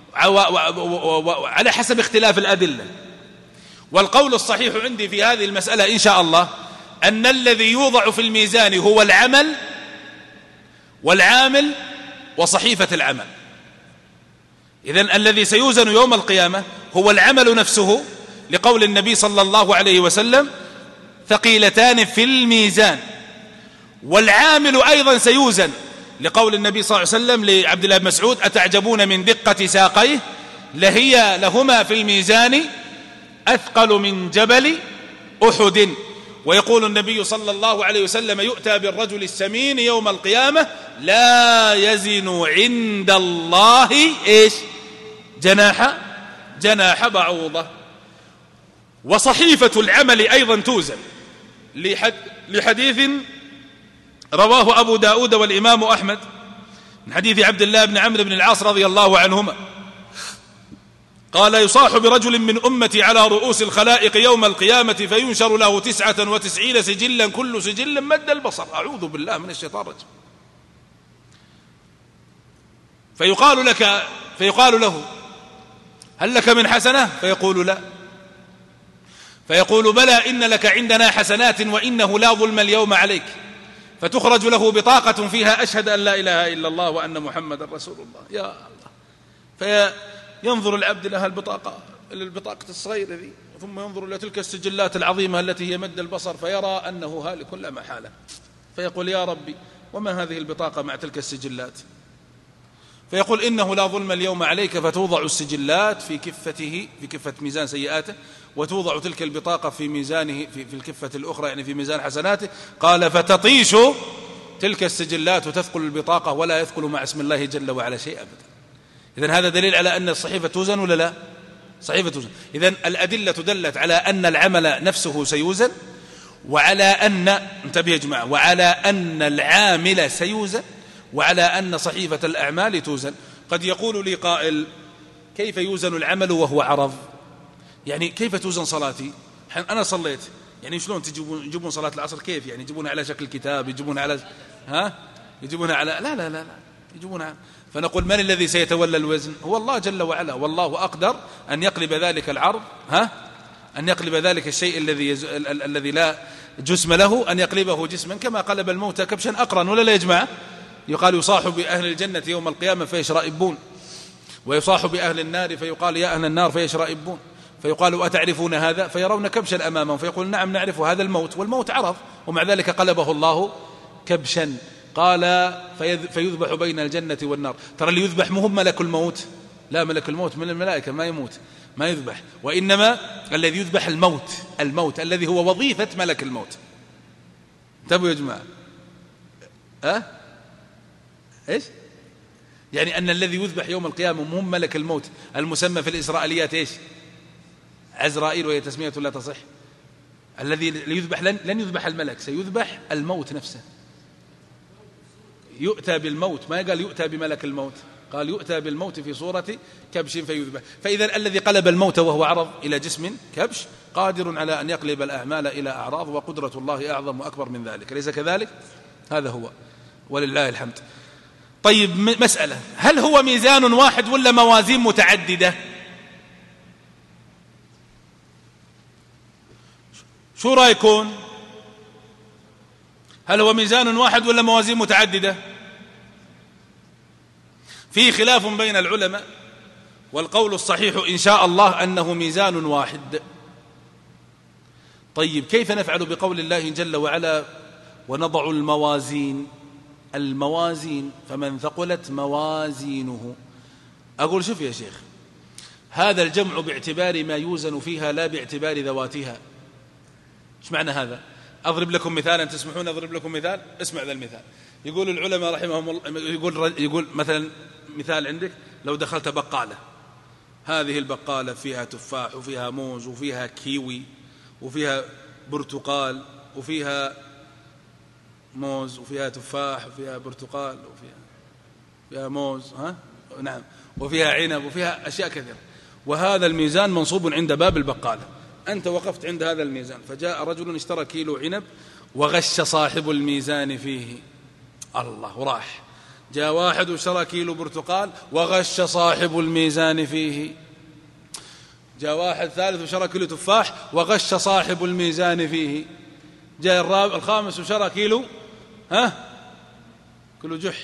على حسب اختلاف الأدلة، والقول الصحيح عندي في هذه المسألة إن شاء الله أن الذي يوضع في الميزان هو العمل والعامل وصحيفة العمل. إذن الذي سيوزن يوم القيامة هو العمل نفسه، لقول النبي صلى الله عليه وسلم ثقيلتان في الميزان، والعامل أيضا سيوزن، لقول النبي صلى الله عليه وسلم لعبد الله بن مسعود أتعجبون من دقة ساقيه لهي لهما في الميزان أثقل من جبل أحد. ويقول النبي صلى الله عليه وسلم يؤتى بالرجل السمين يوم القيامة لا يزن عند الله إيش؟ جناح جناح بعوضة. وصحيفة العمل أيضا توزن، لحديث رواه أبو داود والإمام أحمد من حديث عبد الله بن عمرو بن العاص رضي الله عنهما قال يصاح برجل من أمتي على رؤوس الخلائق يوم القيامة فينشر له تسعة وتسعين سجلا كل سجل مد البصر، أعوذ بالله من الشيطان الرجيم. فيقال لك فيقال له هل لك من حسنة؟ فيقول لا، فيقول بلى إن لك عندنا حسنات وإنه لا ظلم اليوم عليك، فتخرج له بطاقة فيها أشهد أن لا إله إلا الله وأن محمد رسول الله. يا الله، فينظر العبد لها البطاقة البطاقة الصغيرة ذي، ثم ينظر إلى تلك السجلات العظيمة التي هي مد البصر فيرى أنه هالك لا محالة، فيقول يا ربي وما هذه البطاقة مع تلك السجلات؟ فيقول إنه لا ظلم اليوم عليك، فتوضع السجلات في كفته، في كفة ميزان سيئاته، وتوضع تلك البطاقة في ميزانه في, في الكفة الأخرى يعني في ميزان حسناته. قال فتطيش تلك السجلات وتثقل البطاقة ولا يثقل مع اسم الله جل وعلا شيء أبدا. إذن هذا دليل على أن الصحيفة توزن ولا لا؟ صحيفة توزن. إذن الأدلة دلت على أن العمل نفسه سيوزن، وعلى أن انتبه يا جماعة، وعلى أن العامل سيوزن، وعلى أن صحيفة الأعمال توزن. قد يقول لي قائل كيف يوزن العمل وهو عرض؟ يعني كيف توزن صلاتي؟ أنا صليت، يعني شلون تجيبون يجيبون صلاة العصر كيف؟ يعني يجيبونها على شكل كتاب، يجيبونها على ها يجيبونها على لا لا لا لا يجيبونها. فنقول من الذي سيتولى الوزن؟ هو الله جل وعلا، والله أقدر أن يقلب ذلك العرض ها أن يقلب ذلك الشيء الذي يز... ال... ال... الذي لا جسم له أن يقلبه جسما، كما قلب الموتى كبشا أقرن، ولا لا يا جماعة؟ يقال يصاح بأهل الجنة يوم القيامة فيشرئبون، ويصاح بأهل النار فيقال يا أهل النار فيشرئبون، فيقال أتعرفون هذا؟ فيرون كبشا أمامهم فيقول نعم نعرف هذا الموت، والموت عرض، ومع ذلك قلبه الله كبشا. قال فيذبح بين الجنة والنار. ترى اللي يذبح مهم ملك الموت، لا ملك الموت من الملائكة ما يموت ما يذبح، وإنما الذي يذبح الموت، الموت الذي هو وظيفة ملك الموت. انتبهوا يا جماعة. أه؟ إيش؟ يعني أن الذي يذبح يوم القيامة مهم ملك الموت المسمى في الإسرائيليات إيش؟ عزرائيل، وهي تسمية لا تصح. الذي يذبح لن, لن يذبح الملك، سيذبح الموت نفسه. يؤتى بالموت، ما قال يؤتى بملك الموت، قال يؤتى بالموت في صورة كبش فيذبح. فإذا الذي قلب الموت وهو عرض إلى جسم كبش قادر على أن يقلب الأعمال إلى أعراض، وقدرة الله أعظم وأكبر من ذلك، ليس كذلك؟ هذا هو ولله الحمد. طيب مسألة، هل هو ميزان واحد ولا موازين متعددة؟ شو رأيكم؟ هل هو ميزان واحد ولا موازين متعددة؟ في خلاف بين العلماء، والقول الصحيح إن شاء الله أنه ميزان واحد. طيب كيف نفعل بقول الله جل وعلا ونضع الموازين؟ الموازين فمن ثقلت موازينه. أقول شوف يا شيخ، هذا الجمع باعتبار ما يوزن فيها لا باعتبار ذواتها. ايش معنى هذا؟ أضرب لكم مثالا، تسمحون أضرب لكم مثال؟ اسمع ذا المثال. يقول العلماء رحمهم الله، يقول, يقول مثلا مثال عندك، لو دخلت بقالة، هذه البقالة فيها تفاح وفيها موز وفيها كيوي وفيها برتقال وفيها موز وفيها تفاح وفيها برتقال وفيها فيها موز ها نعم وفيها عنب وفيها أشياء كثيرة، وهذا الميزان منصوب عند باب البقالة. أنت وقفت عند هذا الميزان، فجاء رجل اشترى كيلو عنب وغش صاحب الميزان فيه، الله وراح. جاء واحد واشترى كيلو برتقال وغش صاحب الميزان فيه. جاء واحد ثالث وشرى كيلو تفاح وغش صاحب الميزان فيه. جاء الرابع الخامس وشرى كيلو ها كيلو جح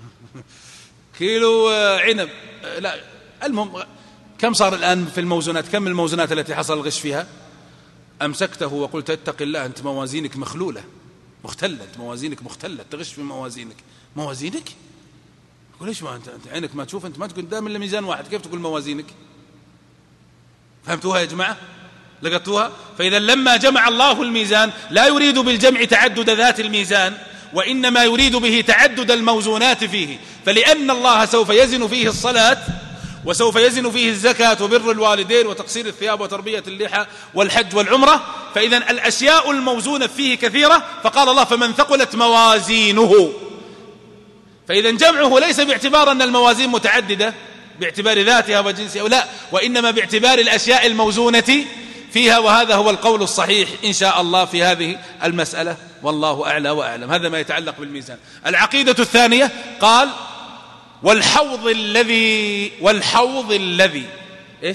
كيلو عنب. لا المهم، كم صار الآن في الموزونات؟ كم الموزونات التي حصل الغش فيها؟ أمسكته وقلت اتق الله، أنت موازينك مخلولة مختلة، أنت موازينك مختلة، تغش في موازينك. موازينك؟ يقول ليش ما أنت, أنت عينك ما تشوف، أنت ما تقول دائما إلا ميزان واحد، كيف تقول موازينك؟ فهمتوها يا جماعة؟ لقطوها؟ فإذا لما جمع الله الميزان لا يريد بالجمع تعدد ذات الميزان، وإنما يريد به تعدد الموزونات فيه. فلأن الله سوف يزن فيه الصلاة، وسوف يزن فيه الزكاة وبر الوالدين وتقصير الثياب وتربية اللحى والحج والعمرة، فإذا الأشياء الموزونة فيه كثيرة، فقال الله فمن ثقلت موازينه. فإذا جمعه ليس باعتبار أن الموازين متعددة باعتبار ذاتها وجنسها، لا، وإنما باعتبار الأشياء الموزونة فيها. وهذا هو القول الصحيح إن شاء الله في هذه المسألة، والله أعلى وأعلم. هذا ما يتعلق بالميزان. العقيدة الثانية قال والحوض الذي والحوض الذي إيش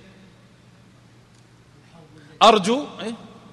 أرجو إيه؟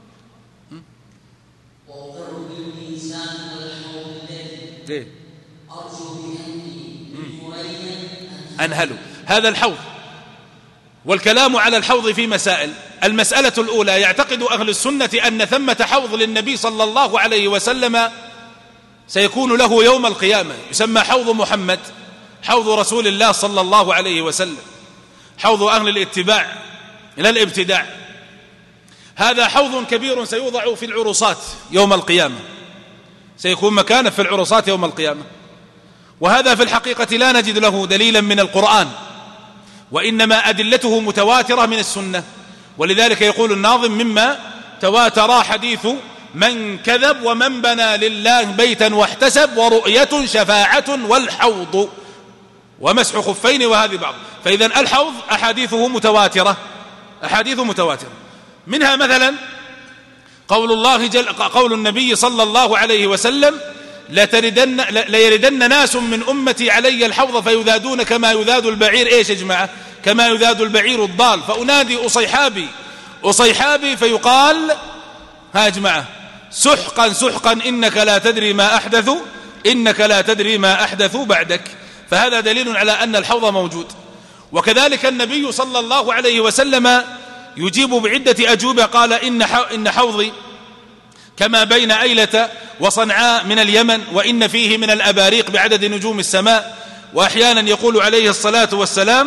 وضرب الميزان والحوض الذي إيه؟ أرجو بأني مريا أنهلوا. هذا الحوض، والكلام على الحوض في مسائل. المسألة الأولى، يعتقد أهل السنة أن ثمة حوض للنبي صلى الله عليه وسلم سيكون له يوم القيامة، يسمى حوض محمد. حوض رسول الله صلى الله عليه وسلم، حوض أهل الاتباع إلى الابتداع. هذا حوض كبير سيوضع في العرصات يوم القيامة، سيكون مكانه في العرصات يوم القيامة. وهذا في الحقيقة لا نجد له دليلا من القرآن، وإنما أدلته متواترة من السنة. ولذلك يقول الناظم: مما تواتر حديث من كذب ومن بنى لله بيتا واحتسب ورؤية شفاعة والحوض ومسح خفين وهذه بعض. فإذا الحوض أحاديثه متواترة، أحاديث متواترة. منها مثلا قول الله جل قول النبي صلى الله عليه وسلم: لتردن ليردن ناس من أمتي علي الحوض فيذادون كما يذاد البعير. إيش يا جماعة؟ كما يذاد البعير الضال. فأنادي أصيحابي أصيحابي فيقال: ها يا جماعة، سحقا سحقا إنك لا تدري ما أحدث إنك لا تدري ما أحدث بعدك. فهذا دليل على أن الحوض موجود. وكذلك النبي صلى الله عليه وسلم يجيب بعدة أجوبة، قال: إن إن حوضي كما بين أيلة وصنعاء من اليمن، وإن فيه من الأباريق بعدد نجوم السماء. وأحيانا يقول عليه الصلاة والسلام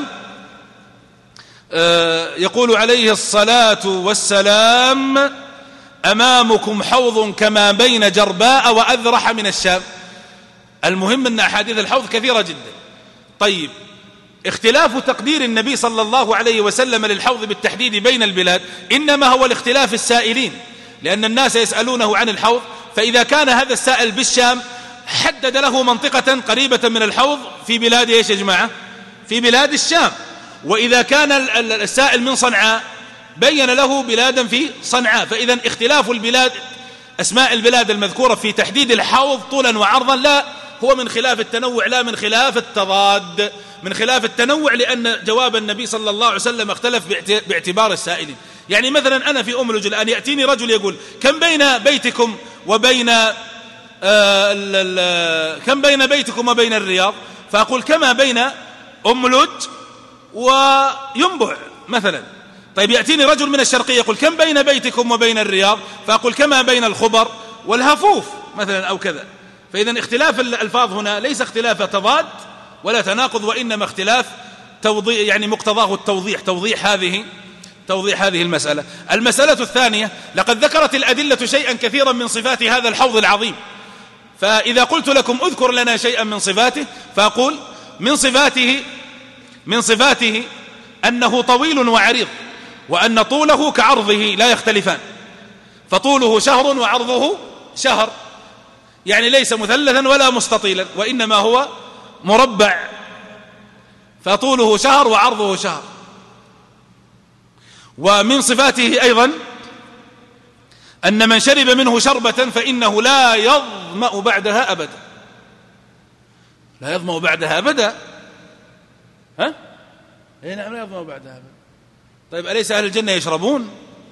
يقول عليه الصلاة والسلام: أمامكم حوض كما بين جرباء وأذرح من الشام. المهم أن أحاديث الحوض كثيرة جدا. طيب، اختلاف تقدير النبي صلى الله عليه وسلم للحوض بالتحديد بين البلاد إنما هو الاختلاف السائلين، لأن الناس يسألونه عن الحوض، فإذا كان هذا السائل بالشام حدد له منطقة قريبة من الحوض في بلاد إيش يا جماعة؟ في بلاد الشام. وإذا كان السائل من صنعاء بين له بلادا في صنعاء. فإذا اختلاف البلاد، أسماء البلاد المذكورة في تحديد الحوض طولا وعرضا، لا هو من خلاف التنوع لا من خلاف التضاد، من خلاف التنوع، لأن جواب النبي صلى الله عليه وسلم اختلف باعتبار السائلين. يعني مثلا أنا في أملج الآن يأتيني رجل يقول: كم بين بيتكم وبين آه ال ال كم بين بيتكم وبين الرياض؟ فأقول: كما بين أملج وينبع مثلا. طيب، يأتيني رجل من الشرقية يقول: كم بين بيتكم وبين الرياض؟ فأقول: كما بين الخبر والهفوف مثلا أو كذا. فإذا اختلاف الألفاظ هنا ليس اختلاف تضاد ولا تناقض، وإنما اختلاف توضيح، يعني مقتضاه التوضيح، توضيح هذه توضيح هذه المسألة. المسألة الثانية: لقد ذكرت الأدلة شيئا كثيرا من صفات هذا الحوض العظيم. فإذا قلت لكم اذكر لنا شيئا من صفاته، فأقول: من صفاته من صفاته أنه طويل وعريض، وأن طوله كعرضه لا يختلفان، فطوله شهر وعرضه شهر، يعني ليس مثلثا ولا مستطيلا، وإنما هو مربع، فطوله شهر وعرضه شهر. ومن صفاته أيضا أن من شرب منه شربة فإنه لا يظمأ بعدها أبدا. لا يظمأ بعدها أبدا. ها؟ إيه نعم، لا يظمأ بعدها أبدا. طيب، أليس أهل الجنة يشربون؟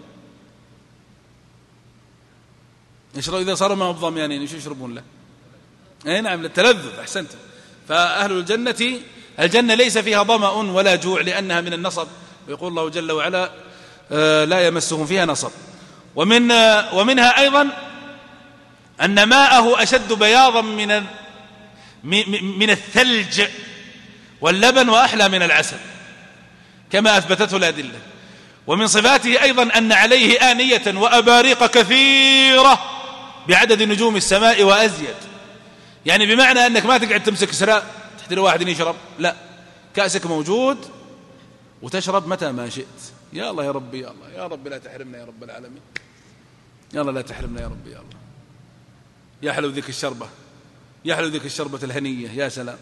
يشرب إذا صاروا ما بضميانين، ايش يشربون له؟ اي نعم، للتلذذ. احسنت. فاهل الجنه الجنه ليس فيها ظمأ ولا جوع، لانها من النصب، ويقول الله جل وعلا: آه لا يمسهم فيها نصب. ومن آه ومنها ايضا ان ماءه اشد بياضا من من الثلج واللبن، واحلى من العسل كما اثبتته الادله. ومن صفاته ايضا ان عليه آنية واباريق كثيره بعدد نجوم السماء وأزيد، يعني بمعنى أنك ما تقعد تمسك سراء تحتري واحد يشرب، لا، كأسك موجود وتشرب متى ما شئت. يا الله يا ربي، يا الله يا رب لا تحرمنا يا رب العالمين، يا الله لا تحرمنا يا ربي، يا الله. يا حلو ذيك الشربة، يا حلو ذيك الشربة الهنية، يا سلام.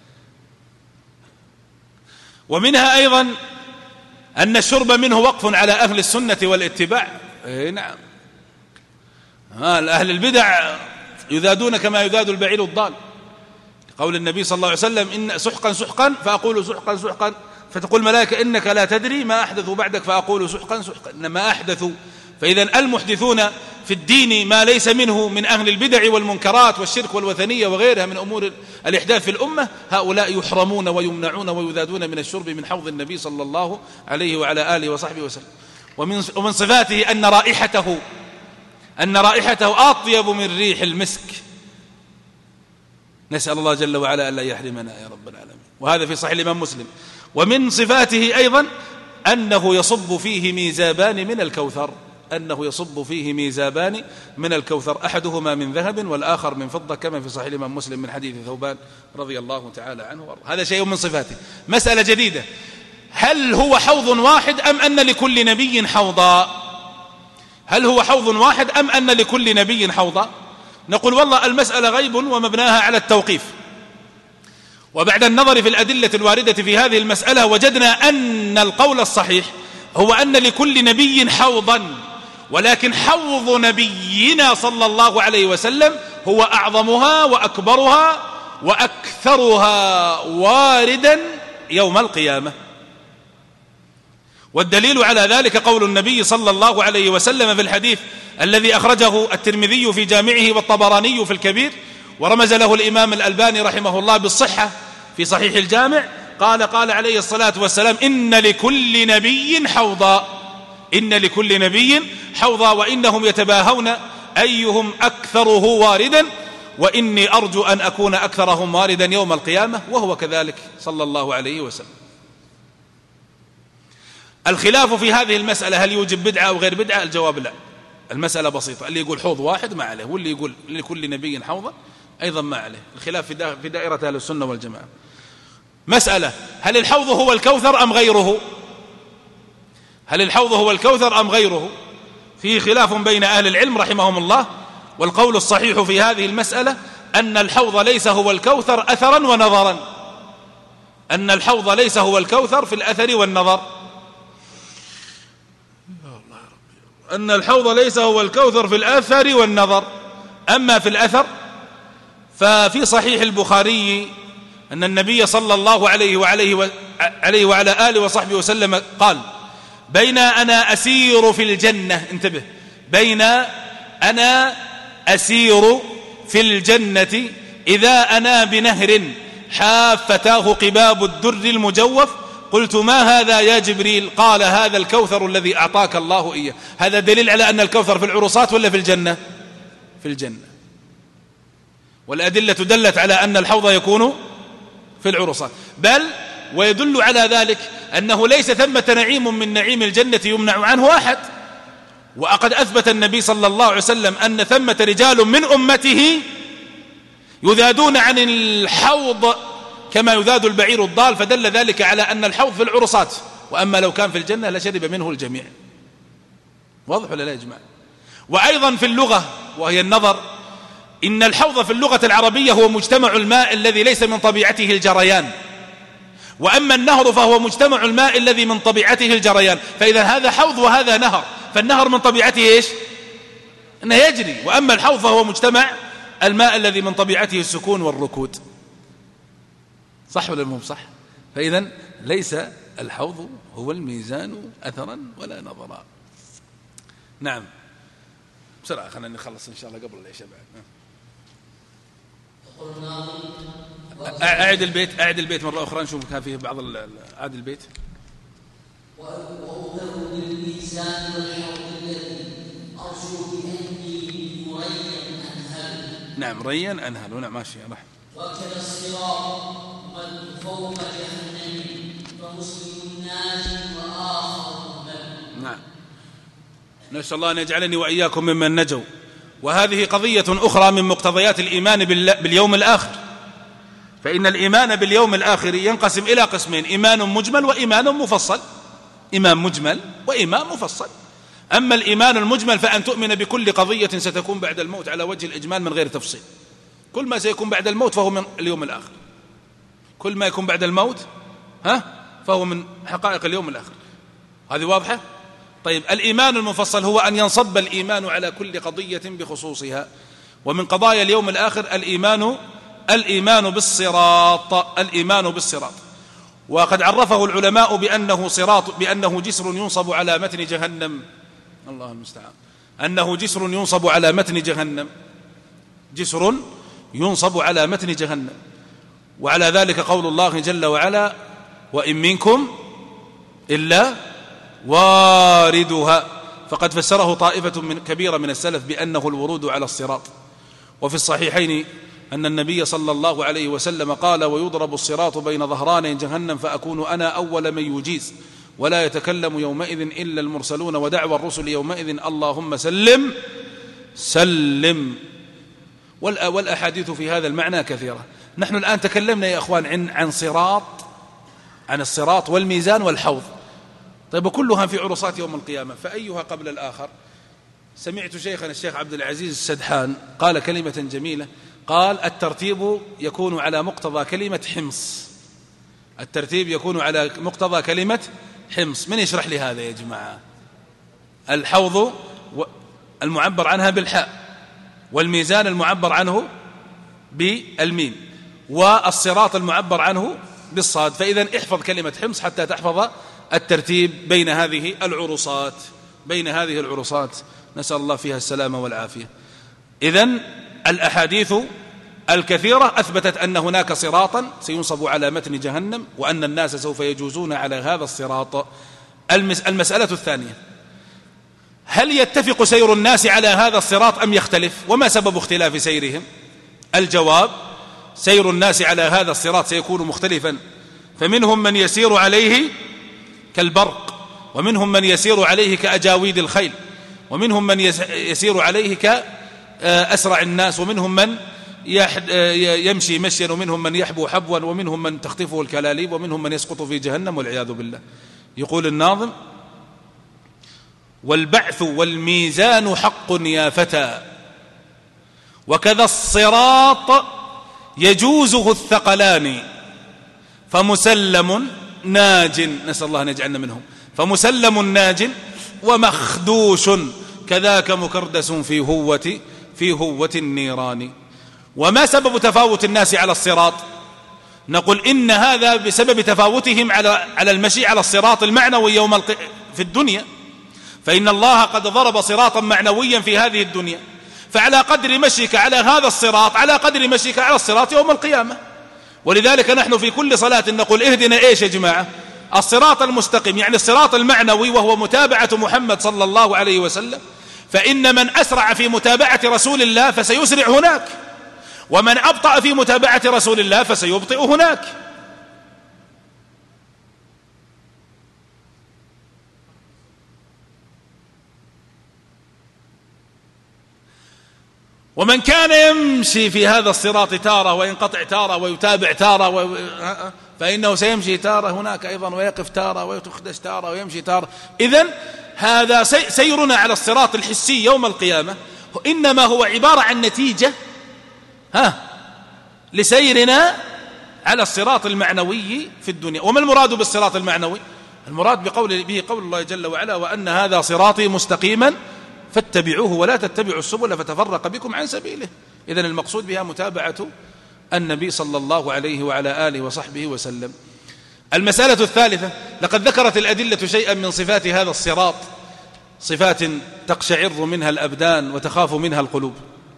ومنها أيضا أن الشرب منه وقف على أهل السنة والاتباع. اي نعم، أهل البدع يذادون كما يذاد البعير الضال، قول النبي صلى الله عليه وسلم: إن سحقا سحقا، فأقول سحقا سحقا، فتقول الملائكة: إنك لا تدري ما أحدثوا بعدك، فأقول سحقا سحقا، إنما أحدثوا. فإذا المحدثون في الدين ما ليس منه من أهل البدع والمنكرات والشرك والوثنية وغيرها من أمور الإحداث في الأمة، هؤلاء يحرمون ويمنعون ويذادون من الشرب من حوض النبي صلى الله عليه وعلى آله وصحبه وسلم. ومن صفاته أن رائحته أن رائحته أطيب من ريح المسك، نسأل الله جل وعلا ألا يحرمنا يا رب العالمين. وهذا في صحيح الإمام مسلم. ومن صفاته أيضا أنه يصب فيه ميزابان من الكوثر، أنه يصب فيه ميزابان من الكوثر، أحدهما من ذهب والآخر من فضة، كما في صحيح الإمام مسلم من حديث ثوبان رضي الله تعالى عنه وارضاه. هذا شيء من صفاته. مسألة جديدة: هل هو حوض واحد أم أن لكل نبي حوضا؟ هل هو حوض واحد أم أن لكل نبي حوضا؟ نقول والله المسألة غيب ومبناها على التوقيف، وبعد النظر في الأدلة الواردة في هذه المسألة وجدنا أن القول الصحيح هو أن لكل نبي حوضا، ولكن حوض نبينا صلى الله عليه وسلم هو أعظمها وأكبرها وأكثرها واردا يوم القيامة. والدليل على ذلك قول النبي صلى الله عليه وسلم في الحديث الذي أخرجه الترمذي في جامعه والطبراني في الكبير، ورمز له الإمام الألباني رحمه الله بالصحة في صحيح الجامع، قال قال عليه الصلاة والسلام: إن لكل نبي حوضا، إن لكل نبي حوضا، وإنهم يتباهون أيهم أكثره واردا، وإني أرجو أن أكون أكثرهم واردا يوم القيامة، وهو كذلك صلى الله عليه وسلم. الخلاف في هذه المسألة هل يوجب بدعة أو غير بدعة؟ الجواب لا، المسألة بسيطة. اللي يقول حوض واحد ما عليه، واللي يقول لكل نبي حوضا أيضا ما عليه. الخلاف في دائرة أهل السنة والجماعة. مسألة: هل الحوض هو الكوثر أم غيره؟ هل الحوض هو الكوثر أم غيره؟ فيه خلاف بين أهل العلم رحمهم الله، والقول الصحيح في هذه المسألة أن الحوض ليس هو الكوثر أثرا ونظرا، أن الحوض ليس هو الكوثر في الأثر والنظر، أن الحوض ليس هو الكوثر في الأثر والنظر. أما في الأثر ففي صحيح البخاري أن النبي صلى الله عليه وعليه عليه وعلى آله وصحبه وسلم قال: بين أنا أسير في الجنة، انتبه، بين أنا أسير في الجنة إذا أنا بنهر حافتاه قباب الدر المجوف، قلت: ما هذا يا جبريل؟ قال: هذا الكوثر الذي أعطاك الله إياه. هذا دليل على أن الكوثر في العرصات ولا في الجنة؟ في الجنة. والأدلة دلت على أن الحوض يكون في العرصات، بل ويدل على ذلك أنه ليس ثمة نعيم من نعيم الجنة يمنع عنه أحد. وقد أثبت النبي صلى الله عليه وسلم أن ثمة رجال من أمته يذادون عن الحوض كما يذاد البعير الضال، فدل ذلك على أن الحوض في العرصات، وأما لو كان في الجنة لشرب منه الجميع. واضح ولا لا يا جماعة؟ وأيضا في اللغة وهي النظر، إن الحوض في اللغة العربية هو مجتمع الماء الذي ليس من طبيعته الجريان، وأما النهر فهو مجتمع الماء الذي من طبيعته الجريان. فإذا هذا حوض وهذا نهر، فالنهر من طبيعته إيش؟ أنه يجري، وأما الحوض فهو مجتمع الماء الذي من طبيعته السكون والركود. صح ولا مو صح؟ فإذا ليس الحوض هو الميزان أثرا ولا نظرا. نعم، بسرعة خلينا نخلص إن شاء الله قبل العشاء بعد. أعد البيت أعد البيت مرة أخرى نشوف كان فيه بعض أعد البيت. وأؤمر بالميزان والحوض الذي أرجو بأني مريا أنهل. نعم، ريا أنهل. نعم ماشي راح. وكذا الصراط من فوق جهنم فمسلم ناج وآخر مهلك. نعم، نسأل الله أن يجعلني وإياكم ممن نجوا. وهذه قضية أخرى من مقتضيات الإيمان باليوم الآخر، فإن الإيمان باليوم الآخر ينقسم إلى قسمين: إيمان مجمل وإيمان مفصل. إيمان مجمل وإيمان مفصل. أما الإيمان المجمل فأن تؤمن بكل قضية ستكون بعد الموت على وجه الإجمال من غير تفصيل. كل ما سيكون بعد الموت فهو من اليوم الآخر، كل ما يكون بعد الموت ها فهو من حقائق اليوم الآخر. هذه واضحة؟ طيب، الإيمان المفصل هو أن ينصب الإيمان على كل قضية بخصوصها. ومن قضايا اليوم الآخر الإيمان الإيمان بالصراط الإيمان بالصراط وقد عرفه العلماء بأنه صراط بأنه جسر ينصب على متن جهنم. الله المستعان. أنه جسر ينصب على متن جهنم، جسر ينصب على متن جهنم. وعلى ذلك قول الله جل وعلا: وإن منكم إلا واردها. فقد فسره طائفة من كبيرة من السلف بأنه الورود على الصراط. وفي الصحيحين أن النبي صلى الله عليه وسلم قال: ويضرب الصراط بين ظهراني جهنم فأكون أنا أول من يجيز ولا يتكلم يومئذ إلا المرسلون ودعوى الرسل يومئذ اللهم سلم سلم. والأحاديث في هذا المعنى كثيرة. نحن الآن تكلمنا يا أخوان عن عن صراط عن الصراط والميزان والحوض، طيب كلها في عرصات يوم القيامة، فأيها قبل الآخر؟ سمعت شيخنا الشيخ عبد العزيز السدحان قال كلمة جميلة، قال: الترتيب يكون على مقتضى كلمة حمص. الترتيب يكون على مقتضى كلمة حمص. من يشرح لي هذا يا جماعة؟ الحوض المعبر عنها بالحاء، والميزان المعبر عنه بالميم، والصراط المعبر عنه بالصاد. فإذا احفظ كلمة حمص حتى تحفظ الترتيب بين هذه العروصات بين هذه العروصات نسأل الله فيها السلامة والعافية. إذن الأحاديث الكثيرة أثبتت أن هناك صراطا سينصب على متن جهنم، وأن الناس سوف يجوزون على هذا الصراط. المسألة الثانية: هل يتفق سير الناس على هذا الصراط أم يختلف؟ وما سبب اختلاف سيرهم؟ الجواب: سير الناس على هذا الصراط سيكون مختلفا، فمنهم من يسير عليه كالبرق، ومنهم من يسير عليه كأجاويد الخيل، ومنهم من يسير عليه كأسرع الناس، ومنهم من يمشي مشيا، ومنهم من يحبو حبوا، ومنهم من تخطفه الكلاليب، ومنهم من يسقط في جهنم والعياذ بالله. يقول الناظم: والبعث والميزان حق يا فتى، وكذا الصراط يجوزه الثقلان، فمسلم ناج، نسأل الله أن يجعلنا منهم، فمسلم ناج ومخدوش كذاك مكردس في هوة في هوة النيران. وما سبب تفاوت الناس على الصراط؟ نقول إن هذا بسبب تفاوتهم على على المشي على الصراط المعنوي يوم الق... في الدنيا، فإن الله قد ضرب صراطا معنويا في هذه الدنيا، فعلى قدر مشيك على هذا الصراط على قدر مشيك على الصراط يوم القيامة. ولذلك نحن في كل صلاة نقول: اهدنا ايش يا جماعة؟ الصراط المستقيم، يعني الصراط المعنوي، وهو متابعة محمد صلى الله عليه وسلم. فإن من أسرع في متابعة رسول الله فسيسرع هناك، ومن أبطأ في متابعة رسول الله فسيبطئ هناك. ومن كان يمشي في هذا الصراط تارة وينقطع تارة ويتابع تارة و... فإنه سيمشي تارة هناك أيضا، ويقف تارة ويتخدش تارة ويمشي تارة. إذن هذا سيرنا على الصراط الحسي يوم القيامة إنما هو عبارة عن نتيجة ها لسيرنا على الصراط المعنوي في الدنيا. وما المراد بالصراط المعنوي؟ المراد بقول به قول الله جل وعلا: وأن هذا صراطي مستقيما فاتبعوه ولا تتبعوا السبل فتفرق بكم عن سبيله. إذن المقصود بها متابعة النبي صلى الله عليه وعلى آله وصحبه وسلم. المسألة الثالثة: لقد ذكرت الأدلة شيئا من صفات هذا الصراط، صفات تقشعر منها الأبدان وتخاف منها القلوب،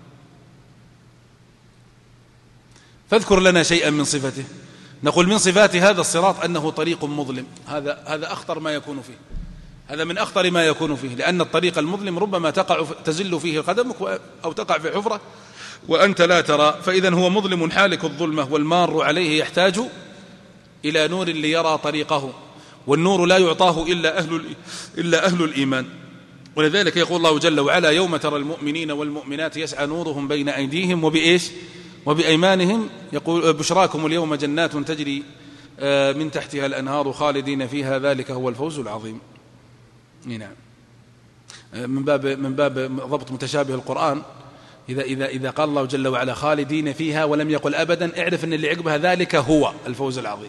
فاذكر لنا شيئا من صفته. نقول: من صفات هذا الصراط أنه طريق مظلم. هذا هذا أخطر ما يكون فيه، هذا من أخطر ما يكون فيه، لأن الطريق المظلم ربما تقع تزل فيه قدمك أو تقع في حفرة وأنت لا ترى، فإذا هو مظلم حالك الظلمة، والمار عليه يحتاج إلى نور ليرى طريقه، والنور لا يعطاه إلا أهل, إلا أهل الإيمان. ولذلك يقول الله جل وعلا: يوم ترى المؤمنين والمؤمنات يسعى نورهم بين أيديهم وبإيش وبأيمانهم يقول: بشراكم اليوم جنات تجري من تحتها الأنهار خالدين فيها ذلك هو الفوز العظيم. نعم. من باب من باب ضبط متشابه القرآن، إذا إذا إذا قال الله جل وعلا خالدين فيها ولم يقل أبدا، اعرف أن اللي عقبها ذلك هو الفوز العظيم.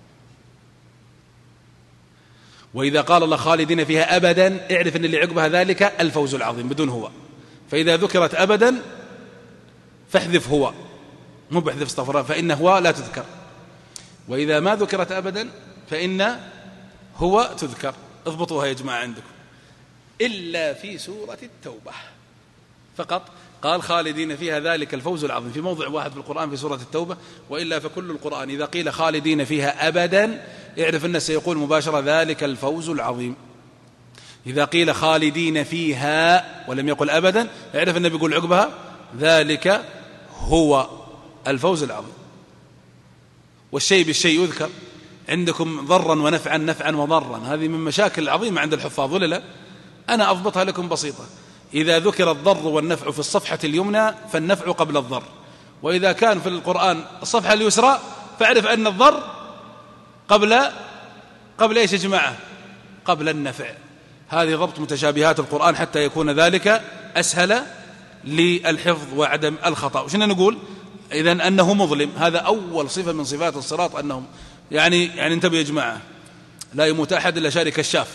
وإذا قال الله خالدين فيها أبدا، اعرف أن اللي عقبها ذلك الفوز العظيم بدون هو. فإذا ذكرت أبدا فاحذف هو، مو بحذف استغفر، فإن هو لا تذكر. وإذا ما ذكرت أبدا فإن هو تذكر. اضبطوها يا جماعة عندكم. إلا في سورة التوبة فقط قال خالدين فيها ذلك الفوز العظيم في موضع واحد في القرآن في سورة التوبة، وإلا فكل القرآن إذا قيل خالدين فيها أبدا اعرف أنه سيقول مباشرة ذلك الفوز العظيم. إذا قيل خالدين فيها ولم يقل أبدا اعرف أنه بيقول عقبها ذلك هو الفوز العظيم. والشيء بالشيء يذكر، عندكم ضرا ونفعا، نفعا وضرا، هذه من مشاكل العظيمة عند الحفاظ ولا لا؟ أنا أضبطها لكم بسيطة. إذا ذكر الضر والنفع في الصفحة اليمنى فالنفع قبل الضر، وإذا كان في القرآن الصفحة اليسرى فاعرف أن الضر قبل قبل إيش يا جماعة؟ قبل النفع. هذه ضبط متشابهات القرآن حتى يكون ذلك أسهل للحفظ وعدم الخطأ. وشنا نقول إذن أنه مظلم، هذا أول صفة من صفات الصراط، أنهم يعني يعني انتبهوا يا جماعة، لا يموت أحد إلا شارك الشاف.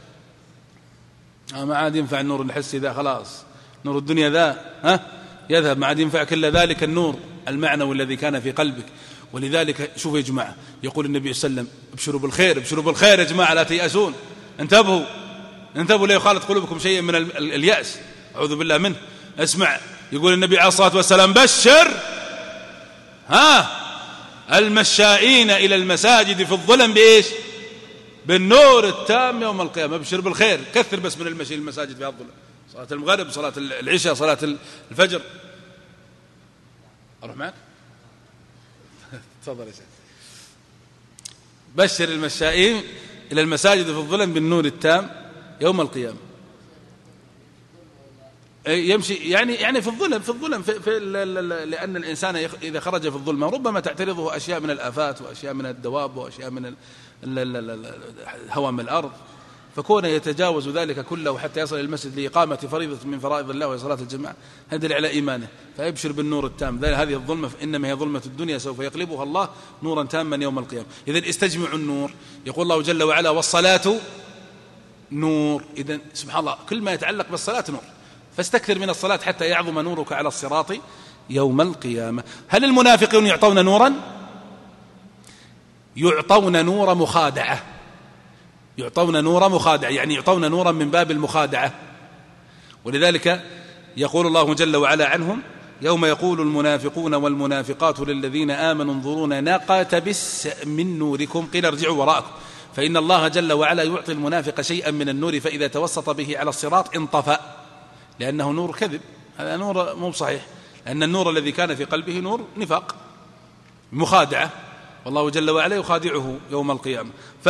ما عاد ينفع النور الحسي ذا، خلاص نور الدنيا ذا ها يذهب، ما عاد ينفعك إلا ذلك النور المعنوي الذي كان في قلبك. ولذلك شوفوا يا جماعة، يقول النبي صلى الله عليه وسلم ابشروا بالخير، ابشروا بالخير يا جماعة، لا تيأسون، انتبهوا انتبهوا لا يخالط قلوبكم شيء من اليأس، أعوذ بالله منه. اسمع، يقول النبي عليه الصلاة والسلام بشر ها المشائين إلى المساجد في الظلم بإيش؟ بالنور التام يوم القيامة. ابشر بالخير، كثر بس من المشي المساجد في الظلم، صلاة المغرب، صلاة العشاء، صلاة الفجر. أروح معك؟ تفضل يا شيخ. بشر المشائين إلى المساجد في الظلم بالنور التام يوم القيامة. يمشي يعني يعني في الظلم في الظلم في, في لأن الإنسان إذا خرج في الظلمة ربما تعترضه أشياء من الآفات وأشياء من الدواب وأشياء من هوام الأرض، فكون يتجاوز ذلك كله حتى يصل إلى المسجد لإقامة فريضة من فرائض الله وهي صلاة الجماعة، هذا على إيمانه. فيبشر بالنور التام. هذه الظلمة إنما هي ظلمة الدنيا، سوف يقلبها الله نورا تاما يوم القيامة. إذن استجمعوا النور. يقول الله جل وعلا والصلاة نور. إذن سبحان الله كل ما يتعلق بالصلاة نور، فاستكثر من الصلاة حتى يعظم نورك على الصراط يوم القيامة. هل المنافقون يعطون نورا؟ يعطون نور مخادعة، يعطون نور مخادعة، يعني يعطون نورا من باب المخادعة. ولذلك يقول الله جل وعلا عنهم يوم يقول المنافقون والمنافقات للذين آمنوا انظرونا نقتبس من نوركم قيل ارجعوا وراءكم، فإن الله جل وعلا يعطي المنافق شيئا من النور فإذا توسط به على الصراط انطفأ، لأنه نور كذب، هذا نور مو صحيح، لأن النور الذي كان في قلبه نور نفاق مخادعة، والله جل وعلا يخادعه يوم القيامة.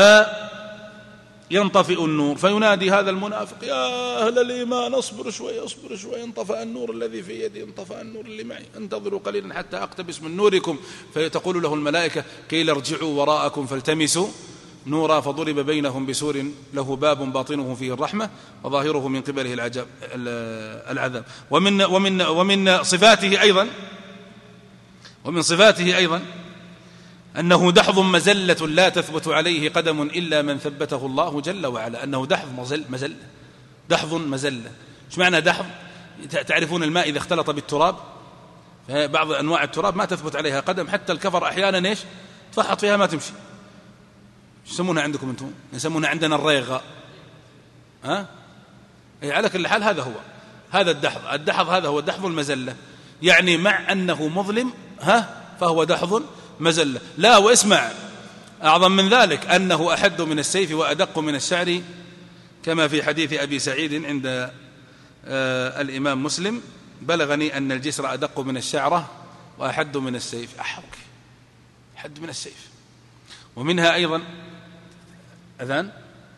فينطفئ النور فينادي هذا المنافق يا أهل الإيمان اصبروا شوي اصبروا شوي، انطفأ النور الذي في يدي، انطفأ النور اللي معي، انتظروا قليلا حتى أقتبس من نوركم. فتقول له الملائكة قيل ارجعوا وراءكم فالتمسوا نورا فضرب بينهم بسور له باب باطنه فيه الرحمة وظاهره من قبله العذاب العذاب. ومن ومن ومن صفاته أيضا ومن صفاته أيضا أنه دحض مزلة لا تثبت عليه قدم إلا من ثبته الله جل وعلا، أنه دحض مزل مزل دحض مزلة. ايش معنى دحض؟ تعرفون الماء إذا اختلط بالتراب، بعض أنواع التراب ما تثبت عليها قدم، حتى الكفر أحيانا إيش تفحط فيها ما تمشي. يسمونها عندكم أنتم؟ يسمونها عندنا الريغة. ها أي على كل حال هذا هو هذا الدحض. الدحض هذا هو دحض المزلة، يعني مع أنه مظلم ها فهو دحض مزلة. لا واسمع أعظم من ذلك أنه أحد من السيف وأدق من الشعر، كما في حديث أبي سعيد عند آه الإمام مسلم بلغني أن الجسر أدق من الشعرة وأحد من السيف. أحرك أحد من السيف. ومنها أيضا أذان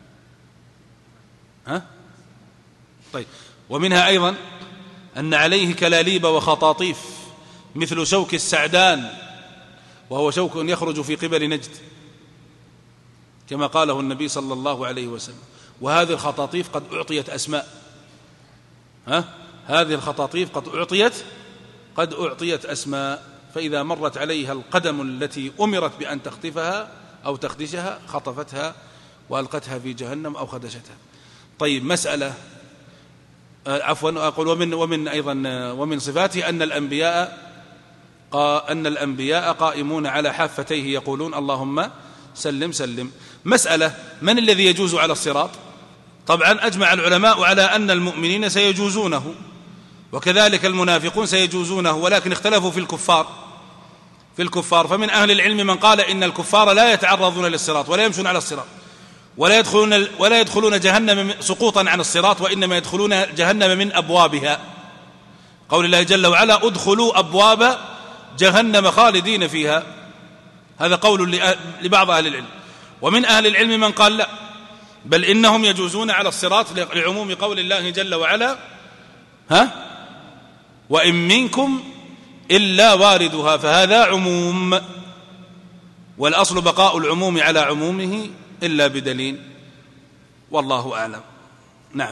ها طيب ومنها أيضا أن عليه كلاليب وخطاطيف مثل شوك السعدان، وهو شوك يخرج في قبل نجد كما قاله النبي صلى الله عليه وسلم. وهذه الخطاطيف قد أعطيت أسماء، ها هذه الخطاطيف قد أعطيت قد أعطيت أسماء، فإذا مرت عليها القدم التي أمرت بأن تخطفها أو تخدشها خطفتها وألقتها في جهنم أو خدشتها. طيب مسألة عفوا أقول ومن ومن أيضا ومن صفاته أن الأنبياء أن الأنبياء قائمون على حافتيه يقولون اللهم سلم سلم. مسألة من الذي يجوز على الصراط؟ طبعا أجمع العلماء على أن المؤمنين سيجوزونه وكذلك المنافقون سيجوزونه، ولكن اختلفوا في الكفار في الكفار فمن أهل العلم من قال إن الكفار لا يتعرضون للصراط ولا يمشون على الصراط ولا يدخلون ولا يدخلون جهنم سقوطا عن الصراط، وإنما يدخلون جهنم من أبوابها. قول الله جل وعلا ادخلوا أبواب جهنم خالدين فيها. هذا قول لبعض أهل العلم. ومن أهل العلم من قال لا، بل إنهم يجوزون على الصراط لعموم قول الله جل وعلا: ها وإن منكم إلا واردها، فهذا عموم، والأصل بقاء العموم على عمومه إلا بدليل، والله أعلم. نعم.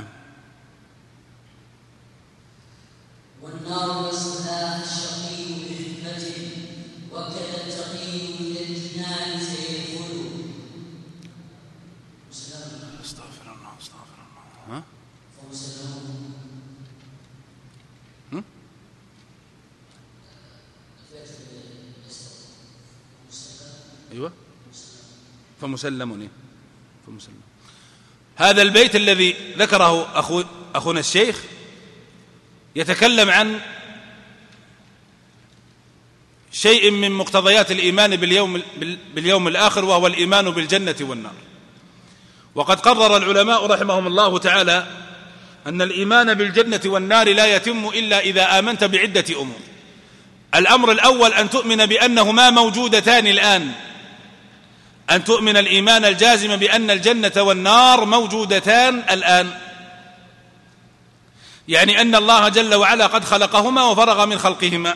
والنار يصلها الشقي بحكمته، وكذا التقي إلى الجنان سيدخل. استغفر الله استغفر الله. ها؟ أيوة فمسلم إيه؟ فمسلم. هذا البيت الذي ذكره أخو أخونا الشيخ يتكلم عن شيء من مقتضيات الإيمان باليوم, باليوم الآخر، وهو الإيمان بالجنة والنار. وقد قرر العلماء رحمهم الله تعالى أن الإيمان بالجنة والنار لا يتم إلا إذا آمنت بعدة أمور. الأمر الأول أن تؤمن بأنهما موجودتان الآن، أن تؤمن الإيمان الجازم بأن الجنة والنار موجودتان الآن، يعني أن الله جل وعلا قد خلقهما وفرغ من خلقهما.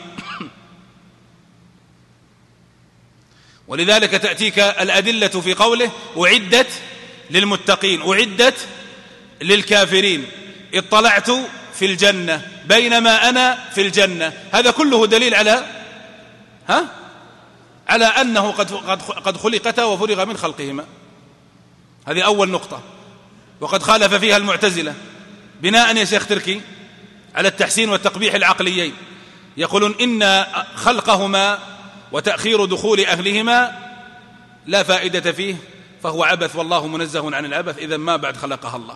ولذلك تأتيك الأدلة في قوله: أعدت للمتقين، أعدت للكافرين، اطلعت في الجنة بينما أنا في الجنة. هذا كله دليل على ها على أنه قد قد خلقتا وفرغ من خلقهما. هذه أول نقطة. وقد خالف فيها المعتزلة بناء يا شيخ تركي على التحسين والتقبيح العقليين، يقولون إن خلقهما وتأخير دخول أهلهما لا فائدة فيه، فهو عبث، والله منزه عن العبث، إذا ما بعد خلقها الله.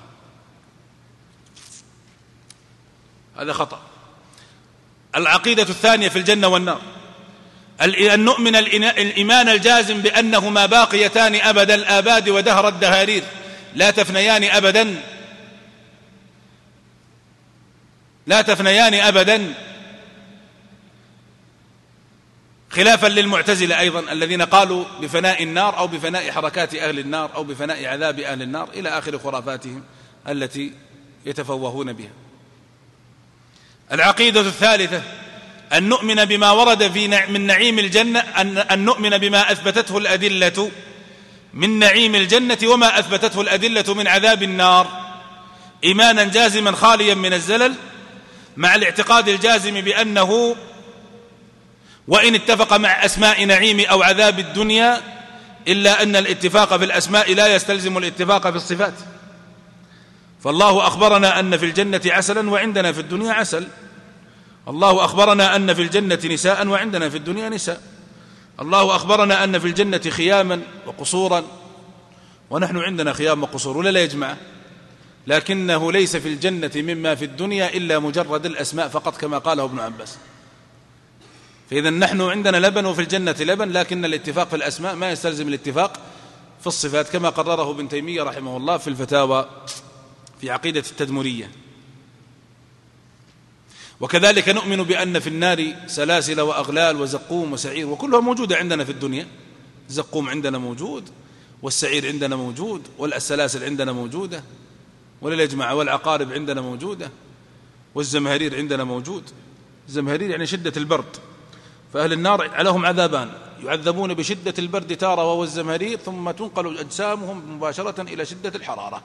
هذا خطأ. العقيدة الثانية في الجنة والنار أن نؤمن الإيمان الجازم بأنهما باقيتان أبد الآباد ودهر الدهارير، لا تفنيان أبدا، لا تفنيان أبدا، خلافا للمعتزلة أيضا الذين قالوا بفناء النار أو بفناء حركات أهل النار أو بفناء عذاب أهل النار إلى آخر خرافاتهم التي يتفوهون بها. العقيدة الثالثة أن نؤمن بما ورد في من نعيم الجنة، أن, أن نؤمن بما أثبتته الأدلة من نعيم الجنة وما أثبتته الأدلة من عذاب النار، إيمانا جازما خاليا من الزلل، مع الاعتقاد الجازم بأنه وإن اتفق مع أسماء نعيم أو عذاب الدنيا إلا أن الاتفاق في الأسماء لا يستلزم الاتفاق في الصفات. فالله أخبرنا أن في الجنة عسلا وعندنا في الدنيا عسل، الله أخبرنا أن في الجنة نساء وعندنا في الدنيا نساء، الله أخبرنا أن في الجنة خياما وقصورا ونحن عندنا خيام وقصور، ولا لا يجمع؟ لكنه ليس في الجنة مما في الدنيا إلا مجرد الأسماء فقط كما قاله ابن عباس. فإذا نحن عندنا لبن وفي الجنة لبن، لكن الاتفاق في الأسماء ما يستلزم الاتفاق في الصفات، كما قرره ابن تيمية رحمه الله في الفتاوى في عقيدة التدمرية. وكذلك نؤمن بأن في النار سلاسل وأغلال وزقوم وسعير، وكلها موجودة عندنا في الدنيا. الزقوم عندنا موجود، والسعير عندنا موجود، والسلاسل عندنا موجودة، ولا يجمع، والعقارب عندنا موجودة، والزمهرير عندنا موجود. الزمهرير يعني شدة البرد، فأهل النار لهم عذابان: يعذبون بشدة البرد تارة وهو الزمهرير، ثم تنقل أجسامهم مباشرة إلى شدة الحرارة.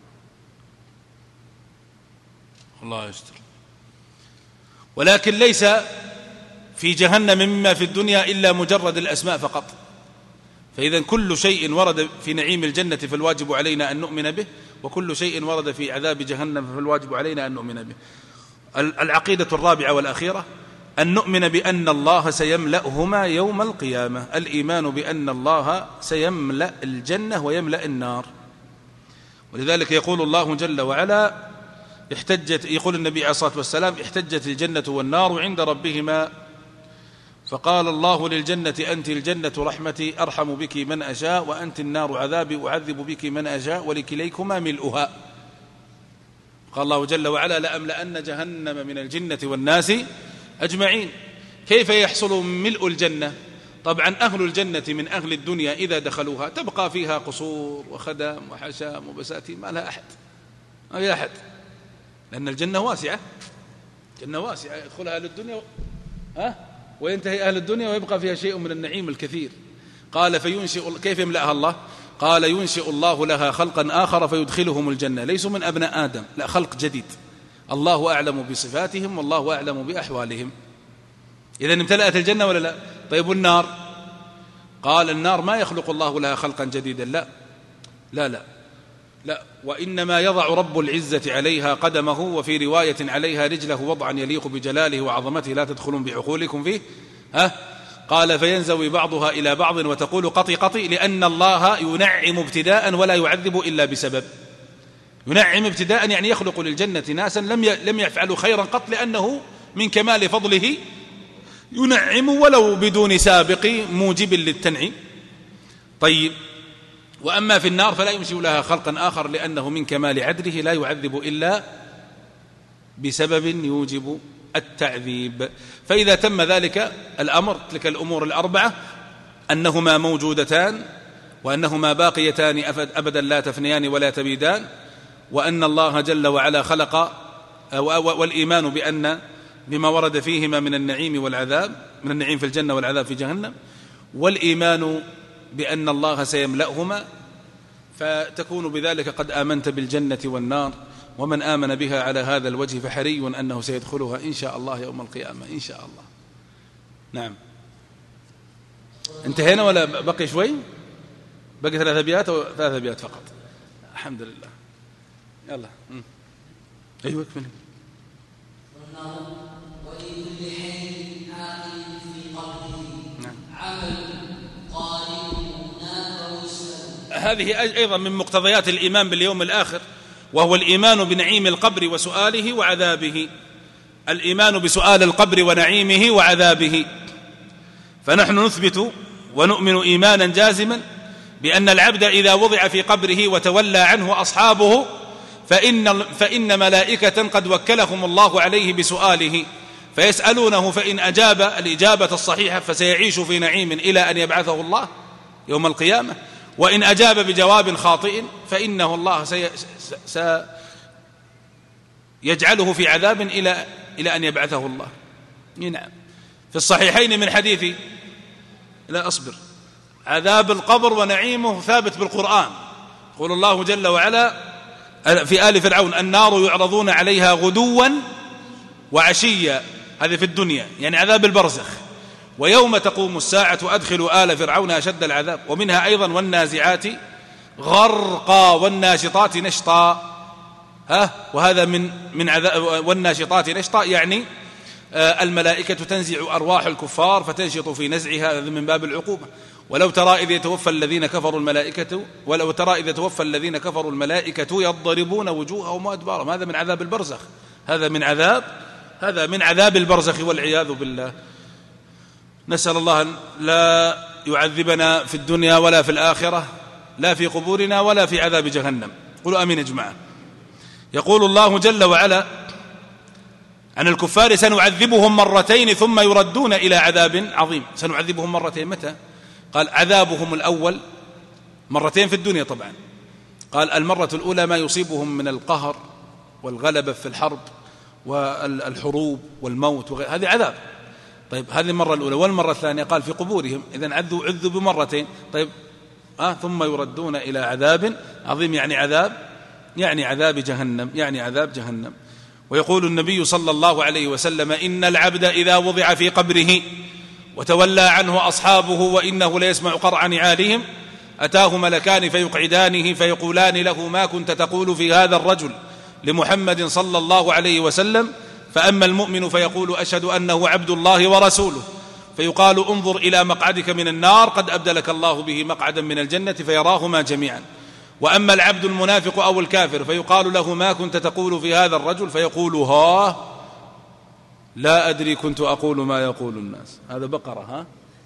الله يستر. ولكن ليس في جهنم مما في الدنيا إلا مجرد الأسماء فقط. فإذا كل شيء ورد في نعيم الجنة فالواجب علينا أن نؤمن به، وكل شيء ورد في عذاب جهنم فالواجب علينا أن نؤمن به. العقيدة الرابعة والأخيرة أن نؤمن بأن الله سيملأهما يوم القيامة، الإيمان بأن الله سيملأ الجنة ويملأ النار. ولذلك يقول الله جل وعلا: احتجت يقول النبي عليه الصلاة والسلام: احتجت الجنة والنار عند ربهما، فقال الله للجنة: أنت الجنة رحمتي أرحم بك من أشاء، وأنت النار عذابي أعذب بك من أشاء، ولكليكما ملؤها. قال الله جل وعلا: لأملأن جهنم من الجنة والناس أجمعين. كيف يحصل ملء الجنة؟ طبعا أهل الجنة من أهل الدنيا إذا دخلوها تبقى فيها قصور وخدم وحشام وبساتين، ما لها أحد، ما لها أحد، لأن الجنة واسعة، جنة واسعة يدخلها أهل الدنيا ها وينتهي أهل الدنيا ويبقى فيها شيء من النعيم الكثير. قال فينشئ، كيف يملأها الله؟ قال ينشئ الله لها خلقا آخر فيدخلهم الجنة، ليسوا من أبناء آدم، لا، خلق جديد، الله أعلم بصفاتهم والله أعلم بأحوالهم. إذن امتلأت الجنة ولا لا؟ طيب والنار؟ قال النار ما يخلق الله لها خلقا جديدا، لا لا لا لا، وإنما يضع رب العزة عليها قدمه، وفي رواية عليها رجله وضعا يليق بجلاله وعظمته لا تدخلون بعقولكم فيه، ها؟ قال فينزوي بعضها إلى بعض وتقول قطي قطي، لأن الله ينعم ابتداء ولا يعذب إلا بسبب. ينعم ابتداء يعني يخلق للجنة ناسا لم لم يفعلوا خيرا قط، لأنه من كمال فضله ينعم ولو بدون سابق موجب للتنعيم. طيب، وأما في النار فلا ينشئ لها خلقا آخر، لأنه من كمال عدله لا يعذب إلا بسبب يوجب التعذيب. فإذا تم ذلك الأمر، تلك الأمور الأربعة، أنهما موجودتان، وأنهما باقيتان أبدا لا تفنيان ولا تبيدان، وأن الله جل وعلا خلق، والإيمان بأن بما ورد فيهما من النعيم والعذاب، من النعيم في الجنة والعذاب في جهنم، والإيمان بأن الله سيملأهما، فتكون بذلك قد آمنت بالجنة والنار، ومن آمن بها على هذا الوجه فحري أنه سيدخلها إن شاء الله يوم القيامة إن شاء الله. نعم، انتهينا ولا بقي شوي؟ بقي ثلاث أبيات أو ثلاث أبيات فقط؟ الحمد لله. يلا م. أيوة اكمل. ولكل حي عاقل في قبره عمل قائم هناك وسلم. هذه أيضا من مقتضيات الإيمان باليوم الآخر، وهو الإيمان بنعيم القبر وسؤاله وعذابه، الإيمان بسؤال القبر ونعيمه وعذابه. فنحن نثبت ونؤمن إيمانا جازما بأن العبد إذا وضع في قبره وتولى عنه أصحابه فإن, فإن ملائكة قد وكلهم الله عليه بسؤاله، فيسألونه، فإن أجاب الإجابة الصحيحة فسيعيش في نعيم إلى أن يبعثه الله يوم القيامة، وإن أجاب بجواب خاطئ فإنه الله سيجعله في عذاب إلى إلى أن يبعثه الله. نعم، في الصحيحين من حديث لا أصبر عذاب القبر ونعيمه ثابت بالقرآن. يقول الله جل وعلا في آل فرعون: النار يعرضون عليها غدوا وعشيا، هذه في الدنيا يعني عذاب البرزخ، ويوم تقوم الساعة أدخلوا آل فرعون أشد العذاب. ومنها أيضا: والنازعات غرقا والناشطات نشطا، ها، وهذا من من عذاب. والناشطات نشطا يعني آه الملائكة تنزع أرواح الكفار فتنشط في نزعها، هذا من باب العقوبة. ولو ترى إذ يتوفى الذين كفروا الملائكة ولو ترى إذ يتوفى الذين كفروا الملائكة يضربون وجوههم وأدبارهم، هذا من عذاب البرزخ، هذا من عذاب هذا من عذاب البرزخ والعياذ بالله. نسأل الله أن لا يعذبنا في الدنيا ولا في الآخرة، لا في قبورنا ولا في عذاب جهنم. قولوا آمين يا جماعة. يقول الله جل وعلا عن الكفار: سنعذبهم مرتين ثم يردون إلى عذاب عظيم. سنعذبهم مرتين، متى؟ قال: عذابهم الأول مرتين في الدنيا طبعا. قال: المرة الأولى ما يصيبهم من القهر والغلبة في الحرب والحروب والموت وغير، هذه عذاب. طيب، هذه المرة الأولى. والمرة الثانية قال: في قبورهم، إذن عذوا عذوا بمرتين. طيب، آه ثم يردون إلى عذاب عظيم، يعني عذاب يعني عذاب جهنم، يعني عذاب جهنم. ويقول النبي صلى الله عليه وسلم: إن العبد إذا وضع في قبره وتولى عنه أصحابه وإنه ليسمع قرع نعالهم أتاه ملكان فيقعدانه فيقولان له: ما كنت تقول في هذا الرجل لمحمد صلى الله عليه وسلم؟ فأما المؤمن فيقول: أشهد أنه عبد الله ورسوله، فيقال: انظر إلى مقعدك من النار قد أبدلك الله به مقعدا من الجنة، فيراهما جميعا. وأما العبد المنافق أو الكافر فيقال له: ما كنت تقول في هذا الرجل؟ فيقول: ها لا أدري، كنت أقول ما يقول الناس. هذا بقرة، ها،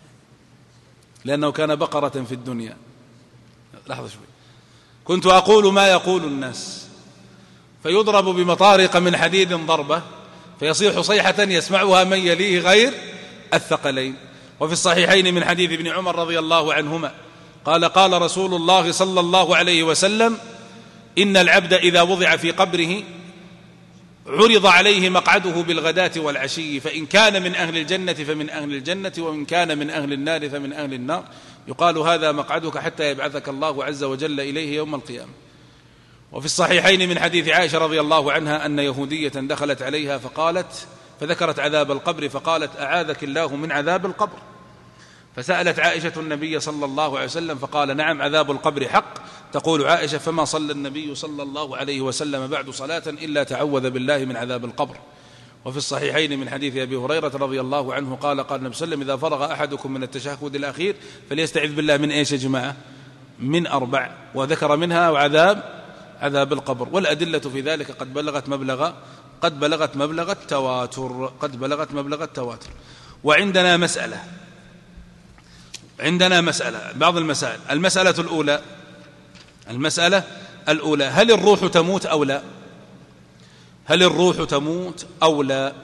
لأنه كان بقرة في الدنيا. لحظة شوي. كنت أقول ما يقول الناس، فيضرب بمطارق من حديد ضربة فيصيح صيحة يسمعها من يليه غير الثقلين. وفي الصحيحين من حديث ابن عمر رضي الله عنهما قال قال رسول الله صلى الله عليه وسلم: إن العبد إذا وضع في قبره عرض عليه مقعده بالغداة والعشي، فإن كان من أهل الجنة فمن أهل الجنة، وإن كان من أهل النار فمن أهل النار، يقال هذا مقعدك حتى يبعثك الله عز وجل إليه يوم القيامة. وفي الصحيحين من حديث عائشة رضي الله عنها أن يهودية دخلت عليها فقالت فذكرت عذاب القبر فقالت: أعاذك الله من عذاب القبر. فسألت عائشة النبي صلى الله عليه وسلم فقال: نعم عذاب القبر حق. تقول عائشة: فما صلى النبي صلى الله عليه وسلم بعد صلاة إلا تعوذ بالله من عذاب القبر. وفي الصحيحين من حديث أبي هريرة رضي الله عنه قال قال النبي صلى الله عليه وسلم: إذا فرغ أحدكم من التشهد الأخير فليستعذ بالله من إيش يا جماعة؟ من أربع، وذكر منها وعذاب عذاب القبر. والأدلة في ذلك قد بلغت مبلغ قد بلغت مبلغ التواتر قد بلغت مبلغ التواتر. وعندنا مسألة عندنا مسألة بعض المسائل. المسألة الأولى المسألة الأولى هل الروح تموت أو لا؟ هل الروح تموت أو لا؟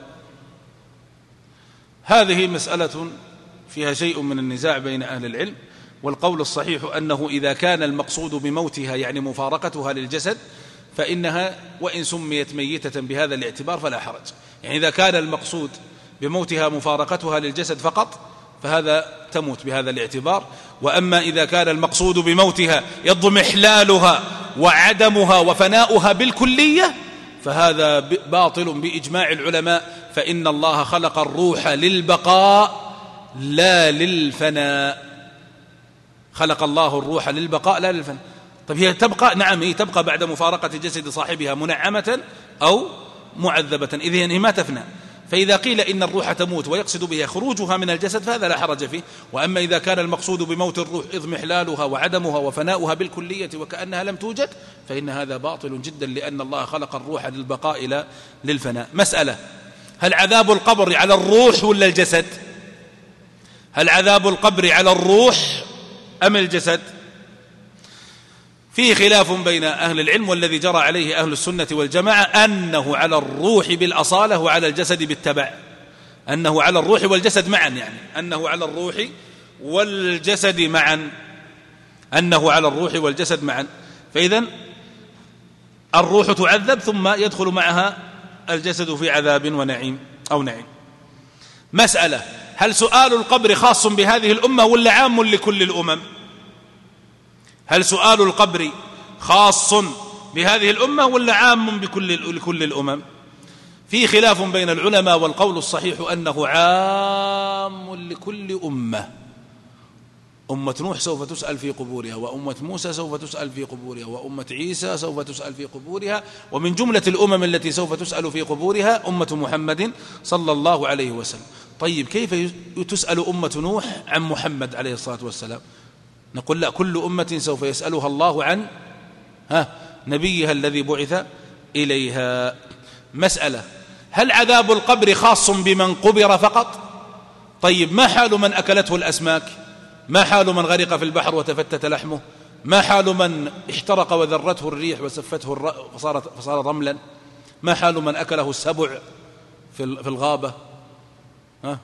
هذه مسألة فيها شيء من النزاع بين أهل العلم، والقول الصحيح أنه إذا كان المقصود بموتها يعني مفارقتها للجسد فإنها وإن سميت ميتة بهذا الاعتبار فلا حرج. يعني إذا كان المقصود بموتها مفارقتها للجسد فقط فهذا تموت بهذا الاعتبار. وأما إذا كان المقصود بموتها يضمحلالها وعدمها وفناؤها بالكلية فهذا باطل بإجماع العلماء، فإن الله خلق الروح للبقاء لا للفناء. خلق الله الروح للبقاء لا للفناء. طيب هي تبقى؟ نعم هي تبقى بعد مفارقة جسد صاحبها منعمة أو معذبة، إذن هي ما تفنى. فإذا قيل إن الروح تموت ويقصد بها خروجها من الجسد فهذا لا حرج فيه. وأما إذا كان المقصود بموت الروح إضمحلالها وعدمها وفناؤها بالكلية وكأنها لم توجد فإن هذا باطل جدا، لأن الله خلق الروح للبقاء لا للفناء. مسألة: هل عذاب القبر على الروح ولا الجسد؟ هل عذاب القبر على الروح أم الجسد؟ فيه خلاف بين أهل العلم، والذي جرى عليه أهل السنة والجماعة أنه على الروح بالأصالة وعلى الجسد بالتبع. أنه على الروح والجسد معا، يعني أنه على الروح والجسد معا أنه على الروح والجسد معا. فإذن الروح تعذب ثم يدخل معها الجسد في عذاب ونعيم أو نعيم. مسألة: هل سؤال القبر خاص بهذه الأمة ولا عام لكل الأمم؟ هل سؤال القبر خاص بهذه الأمة ولا عام بكل لكل الأمم؟ في خلاف بين العلماء، والقول الصحيح أنه عام لكل أمة. أمة نوح سوف تسأل في قبورها، وأمة موسى سوف تسأل في قبورها، وأمة عيسى سوف تسأل في قبورها، ومن جملة الأمم التي سوف تسأل في قبورها أمة محمد صلى الله عليه وسلم. طيب كيف تسأل أمة نوح عن محمد عليه الصلاة والسلام؟ نقول لا، كل أمة سوف يسألها الله عن ها نبيها الذي بعث إليها. مسألة: هل عذاب القبر خاص بمن قبر فقط؟ طيب ما حال من أكلته الأسماك؟ ما حال من غرق في البحر وتفتت لحمه؟ ما حال من احترق وذرته الريح وسفته الر... فصار... فصار رملا؟ ما حال من أكله السبع في الغابة؟ ها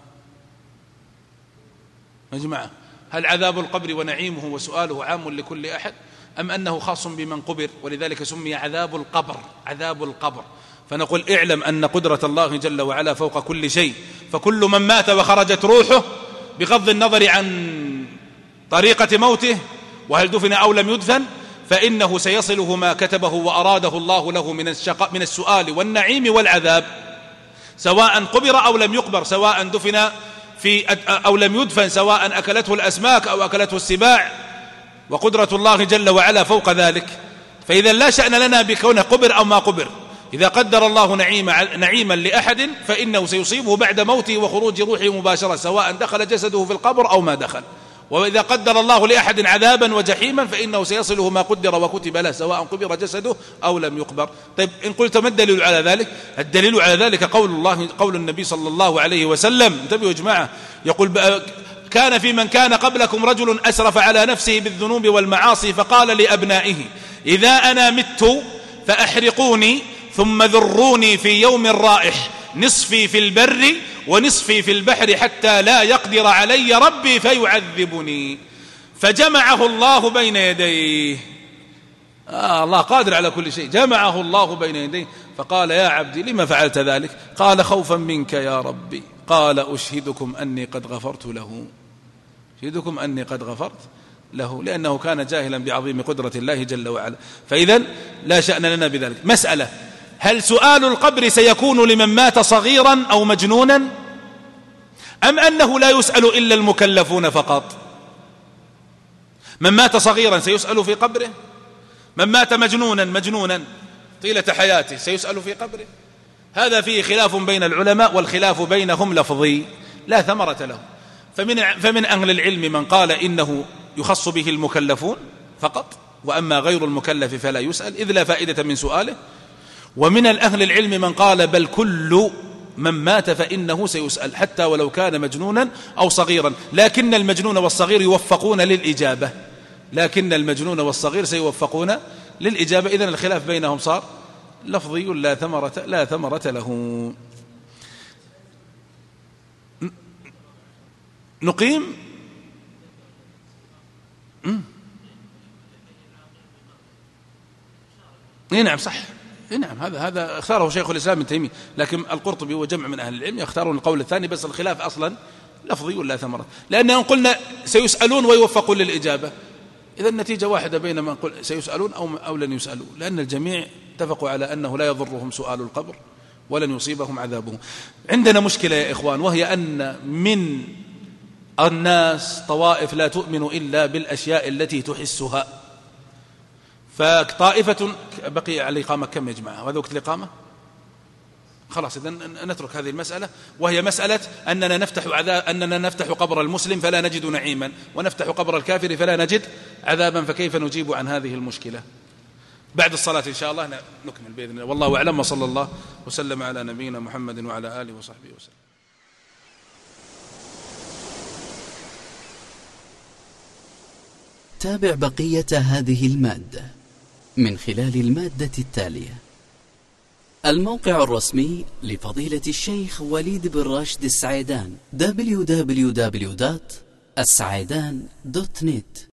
يا جماعة، هل عذاب القبر ونعيمه وسؤاله عام لكل أحد أم أنه خاص بمن قبر؟ ولذلك سمي عذاب القبر عذاب القبر. فنقول: اعلم أن قدرة الله جل وعلا فوق كل شيء، فكل من مات وخرجت روحه بغض النظر عن طريقة موته وهل دفن أو لم يدفن فإنه سيصله ما كتبه وأراده الله له من الشقاء من السؤال والنعيم والعذاب، سواء قبر أو لم يقبر، سواء دفن في أو لم يدفن، سواء أكلته الأسماك أو أكلته السباع، وقدرة الله جل وعلا فوق ذلك. فإذا لا شأن لنا بكونه قبر أو ما قبر. إذا قدر الله نعيما, نعيما لأحد فإنه سيصيبه بعد موته وخروج روحه مباشرة، سواء دخل جسده في القبر أو ما دخل. وإذا قدر الله لأحد عذابا وجحيما فإنه سيصله ما قدر وكتب له، سواء قبر جسده أو لم يقبر. طيب إن قلت ما الدليل على ذلك؟ الدليل على ذلك قول الله قول النبي صلى الله عليه وسلم. انتبهوا يا جماعة، يقول: كان في من كان قبلكم رجل أسرف على نفسه بالذنوب والمعاصي فقال لأبنائه: إذا أنا مت فأحرقوني ثم ذروني في يوم رائح نصفي في البر ونصفي في البحر حتى لا يقدر علي ربي فيعذبني. فجمعه الله بين يديه. آه الله قادر على كل شيء. جمعه الله بين يديه فقال يا عبدي لما فعلت ذلك؟ قال خوفا منك يا ربي. قال أشهدكم أني قد غفرت له. أشهدكم أني قد غفرت له، لأنه كان جاهلا بعظيم قدرة الله جل وعلا. فإذا لا شأن لنا بذلك. مسألة: هل سؤال القبر سيكون لمن مات صغيرا أو مجنونا، أم أنه لا يسأل إلا المكلفون فقط؟ من مات صغيرا سيسأل في قبره، من مات مجنونا مجنونا طيلة حياته سيسأل في قبره. هذا فيه خلاف بين العلماء، والخلاف بينهم لفظي لا ثمرة له. فمن, فمن أهل العلم من قال إنه يخص به المكلفون فقط، وأما غير المكلف فلا يسأل إذ لا فائدة من سؤاله. ومن الأهل العلم من قال بل كل من مات فإنه سيسأل حتى ولو كان مجنونا أو صغيرا، لكن المجنون والصغير يوفقون للإجابة، لكن المجنون والصغير سيوفقون للإجابة. إذن الخلاف بينهم صار لفظي لا ثمرة, لا ثمرة له. نقيم اي نعم صح، اي نعم هذا هذا اختاره شيخ الإسلام ابن تيمية، لكن القرطبي وجمع من أهل العلم يختارون القول الثاني، بس الخلاف أصلا لفظي ولا ثمرة، لأنهم قلنا سيسألون ويوفقون للإجابة. إذا النتيجة واحدة بين من قل سيسألون أو, أو لن يسألوا، لأن الجميع اتفقوا على أنه لا يضرهم سؤال القبر ولن يصيبهم عذابه. عندنا مشكلة يا إخوان، وهي أن من الناس طوائف لا تؤمن إلا بالأشياء التي تحسها. فطائفة بقي على الإقامة كم يا جماعة؟ وهذا وقت الإقامة خلاص، إذن نترك هذه المسألة، وهي مسألة أننا نفتح عذاب، أننا نفتح قبر المسلم فلا نجد نعيما، ونفتح قبر الكافر فلا نجد عذابا، فكيف نجيب عن هذه المشكلة؟ بعد الصلاة إن شاء الله نكمل بإذن الله. والله أعلم، وصلى الله وسلم على نبينا محمد وعلى آله وصحبه وسلم. تابع بقية هذه المادة من خلال المادة التالية: الموقع الرسمي لفضيلة الشيخ وليد بن راشد السعيدان دبليو دبليو دبليو دوت السعيدان دوت نت.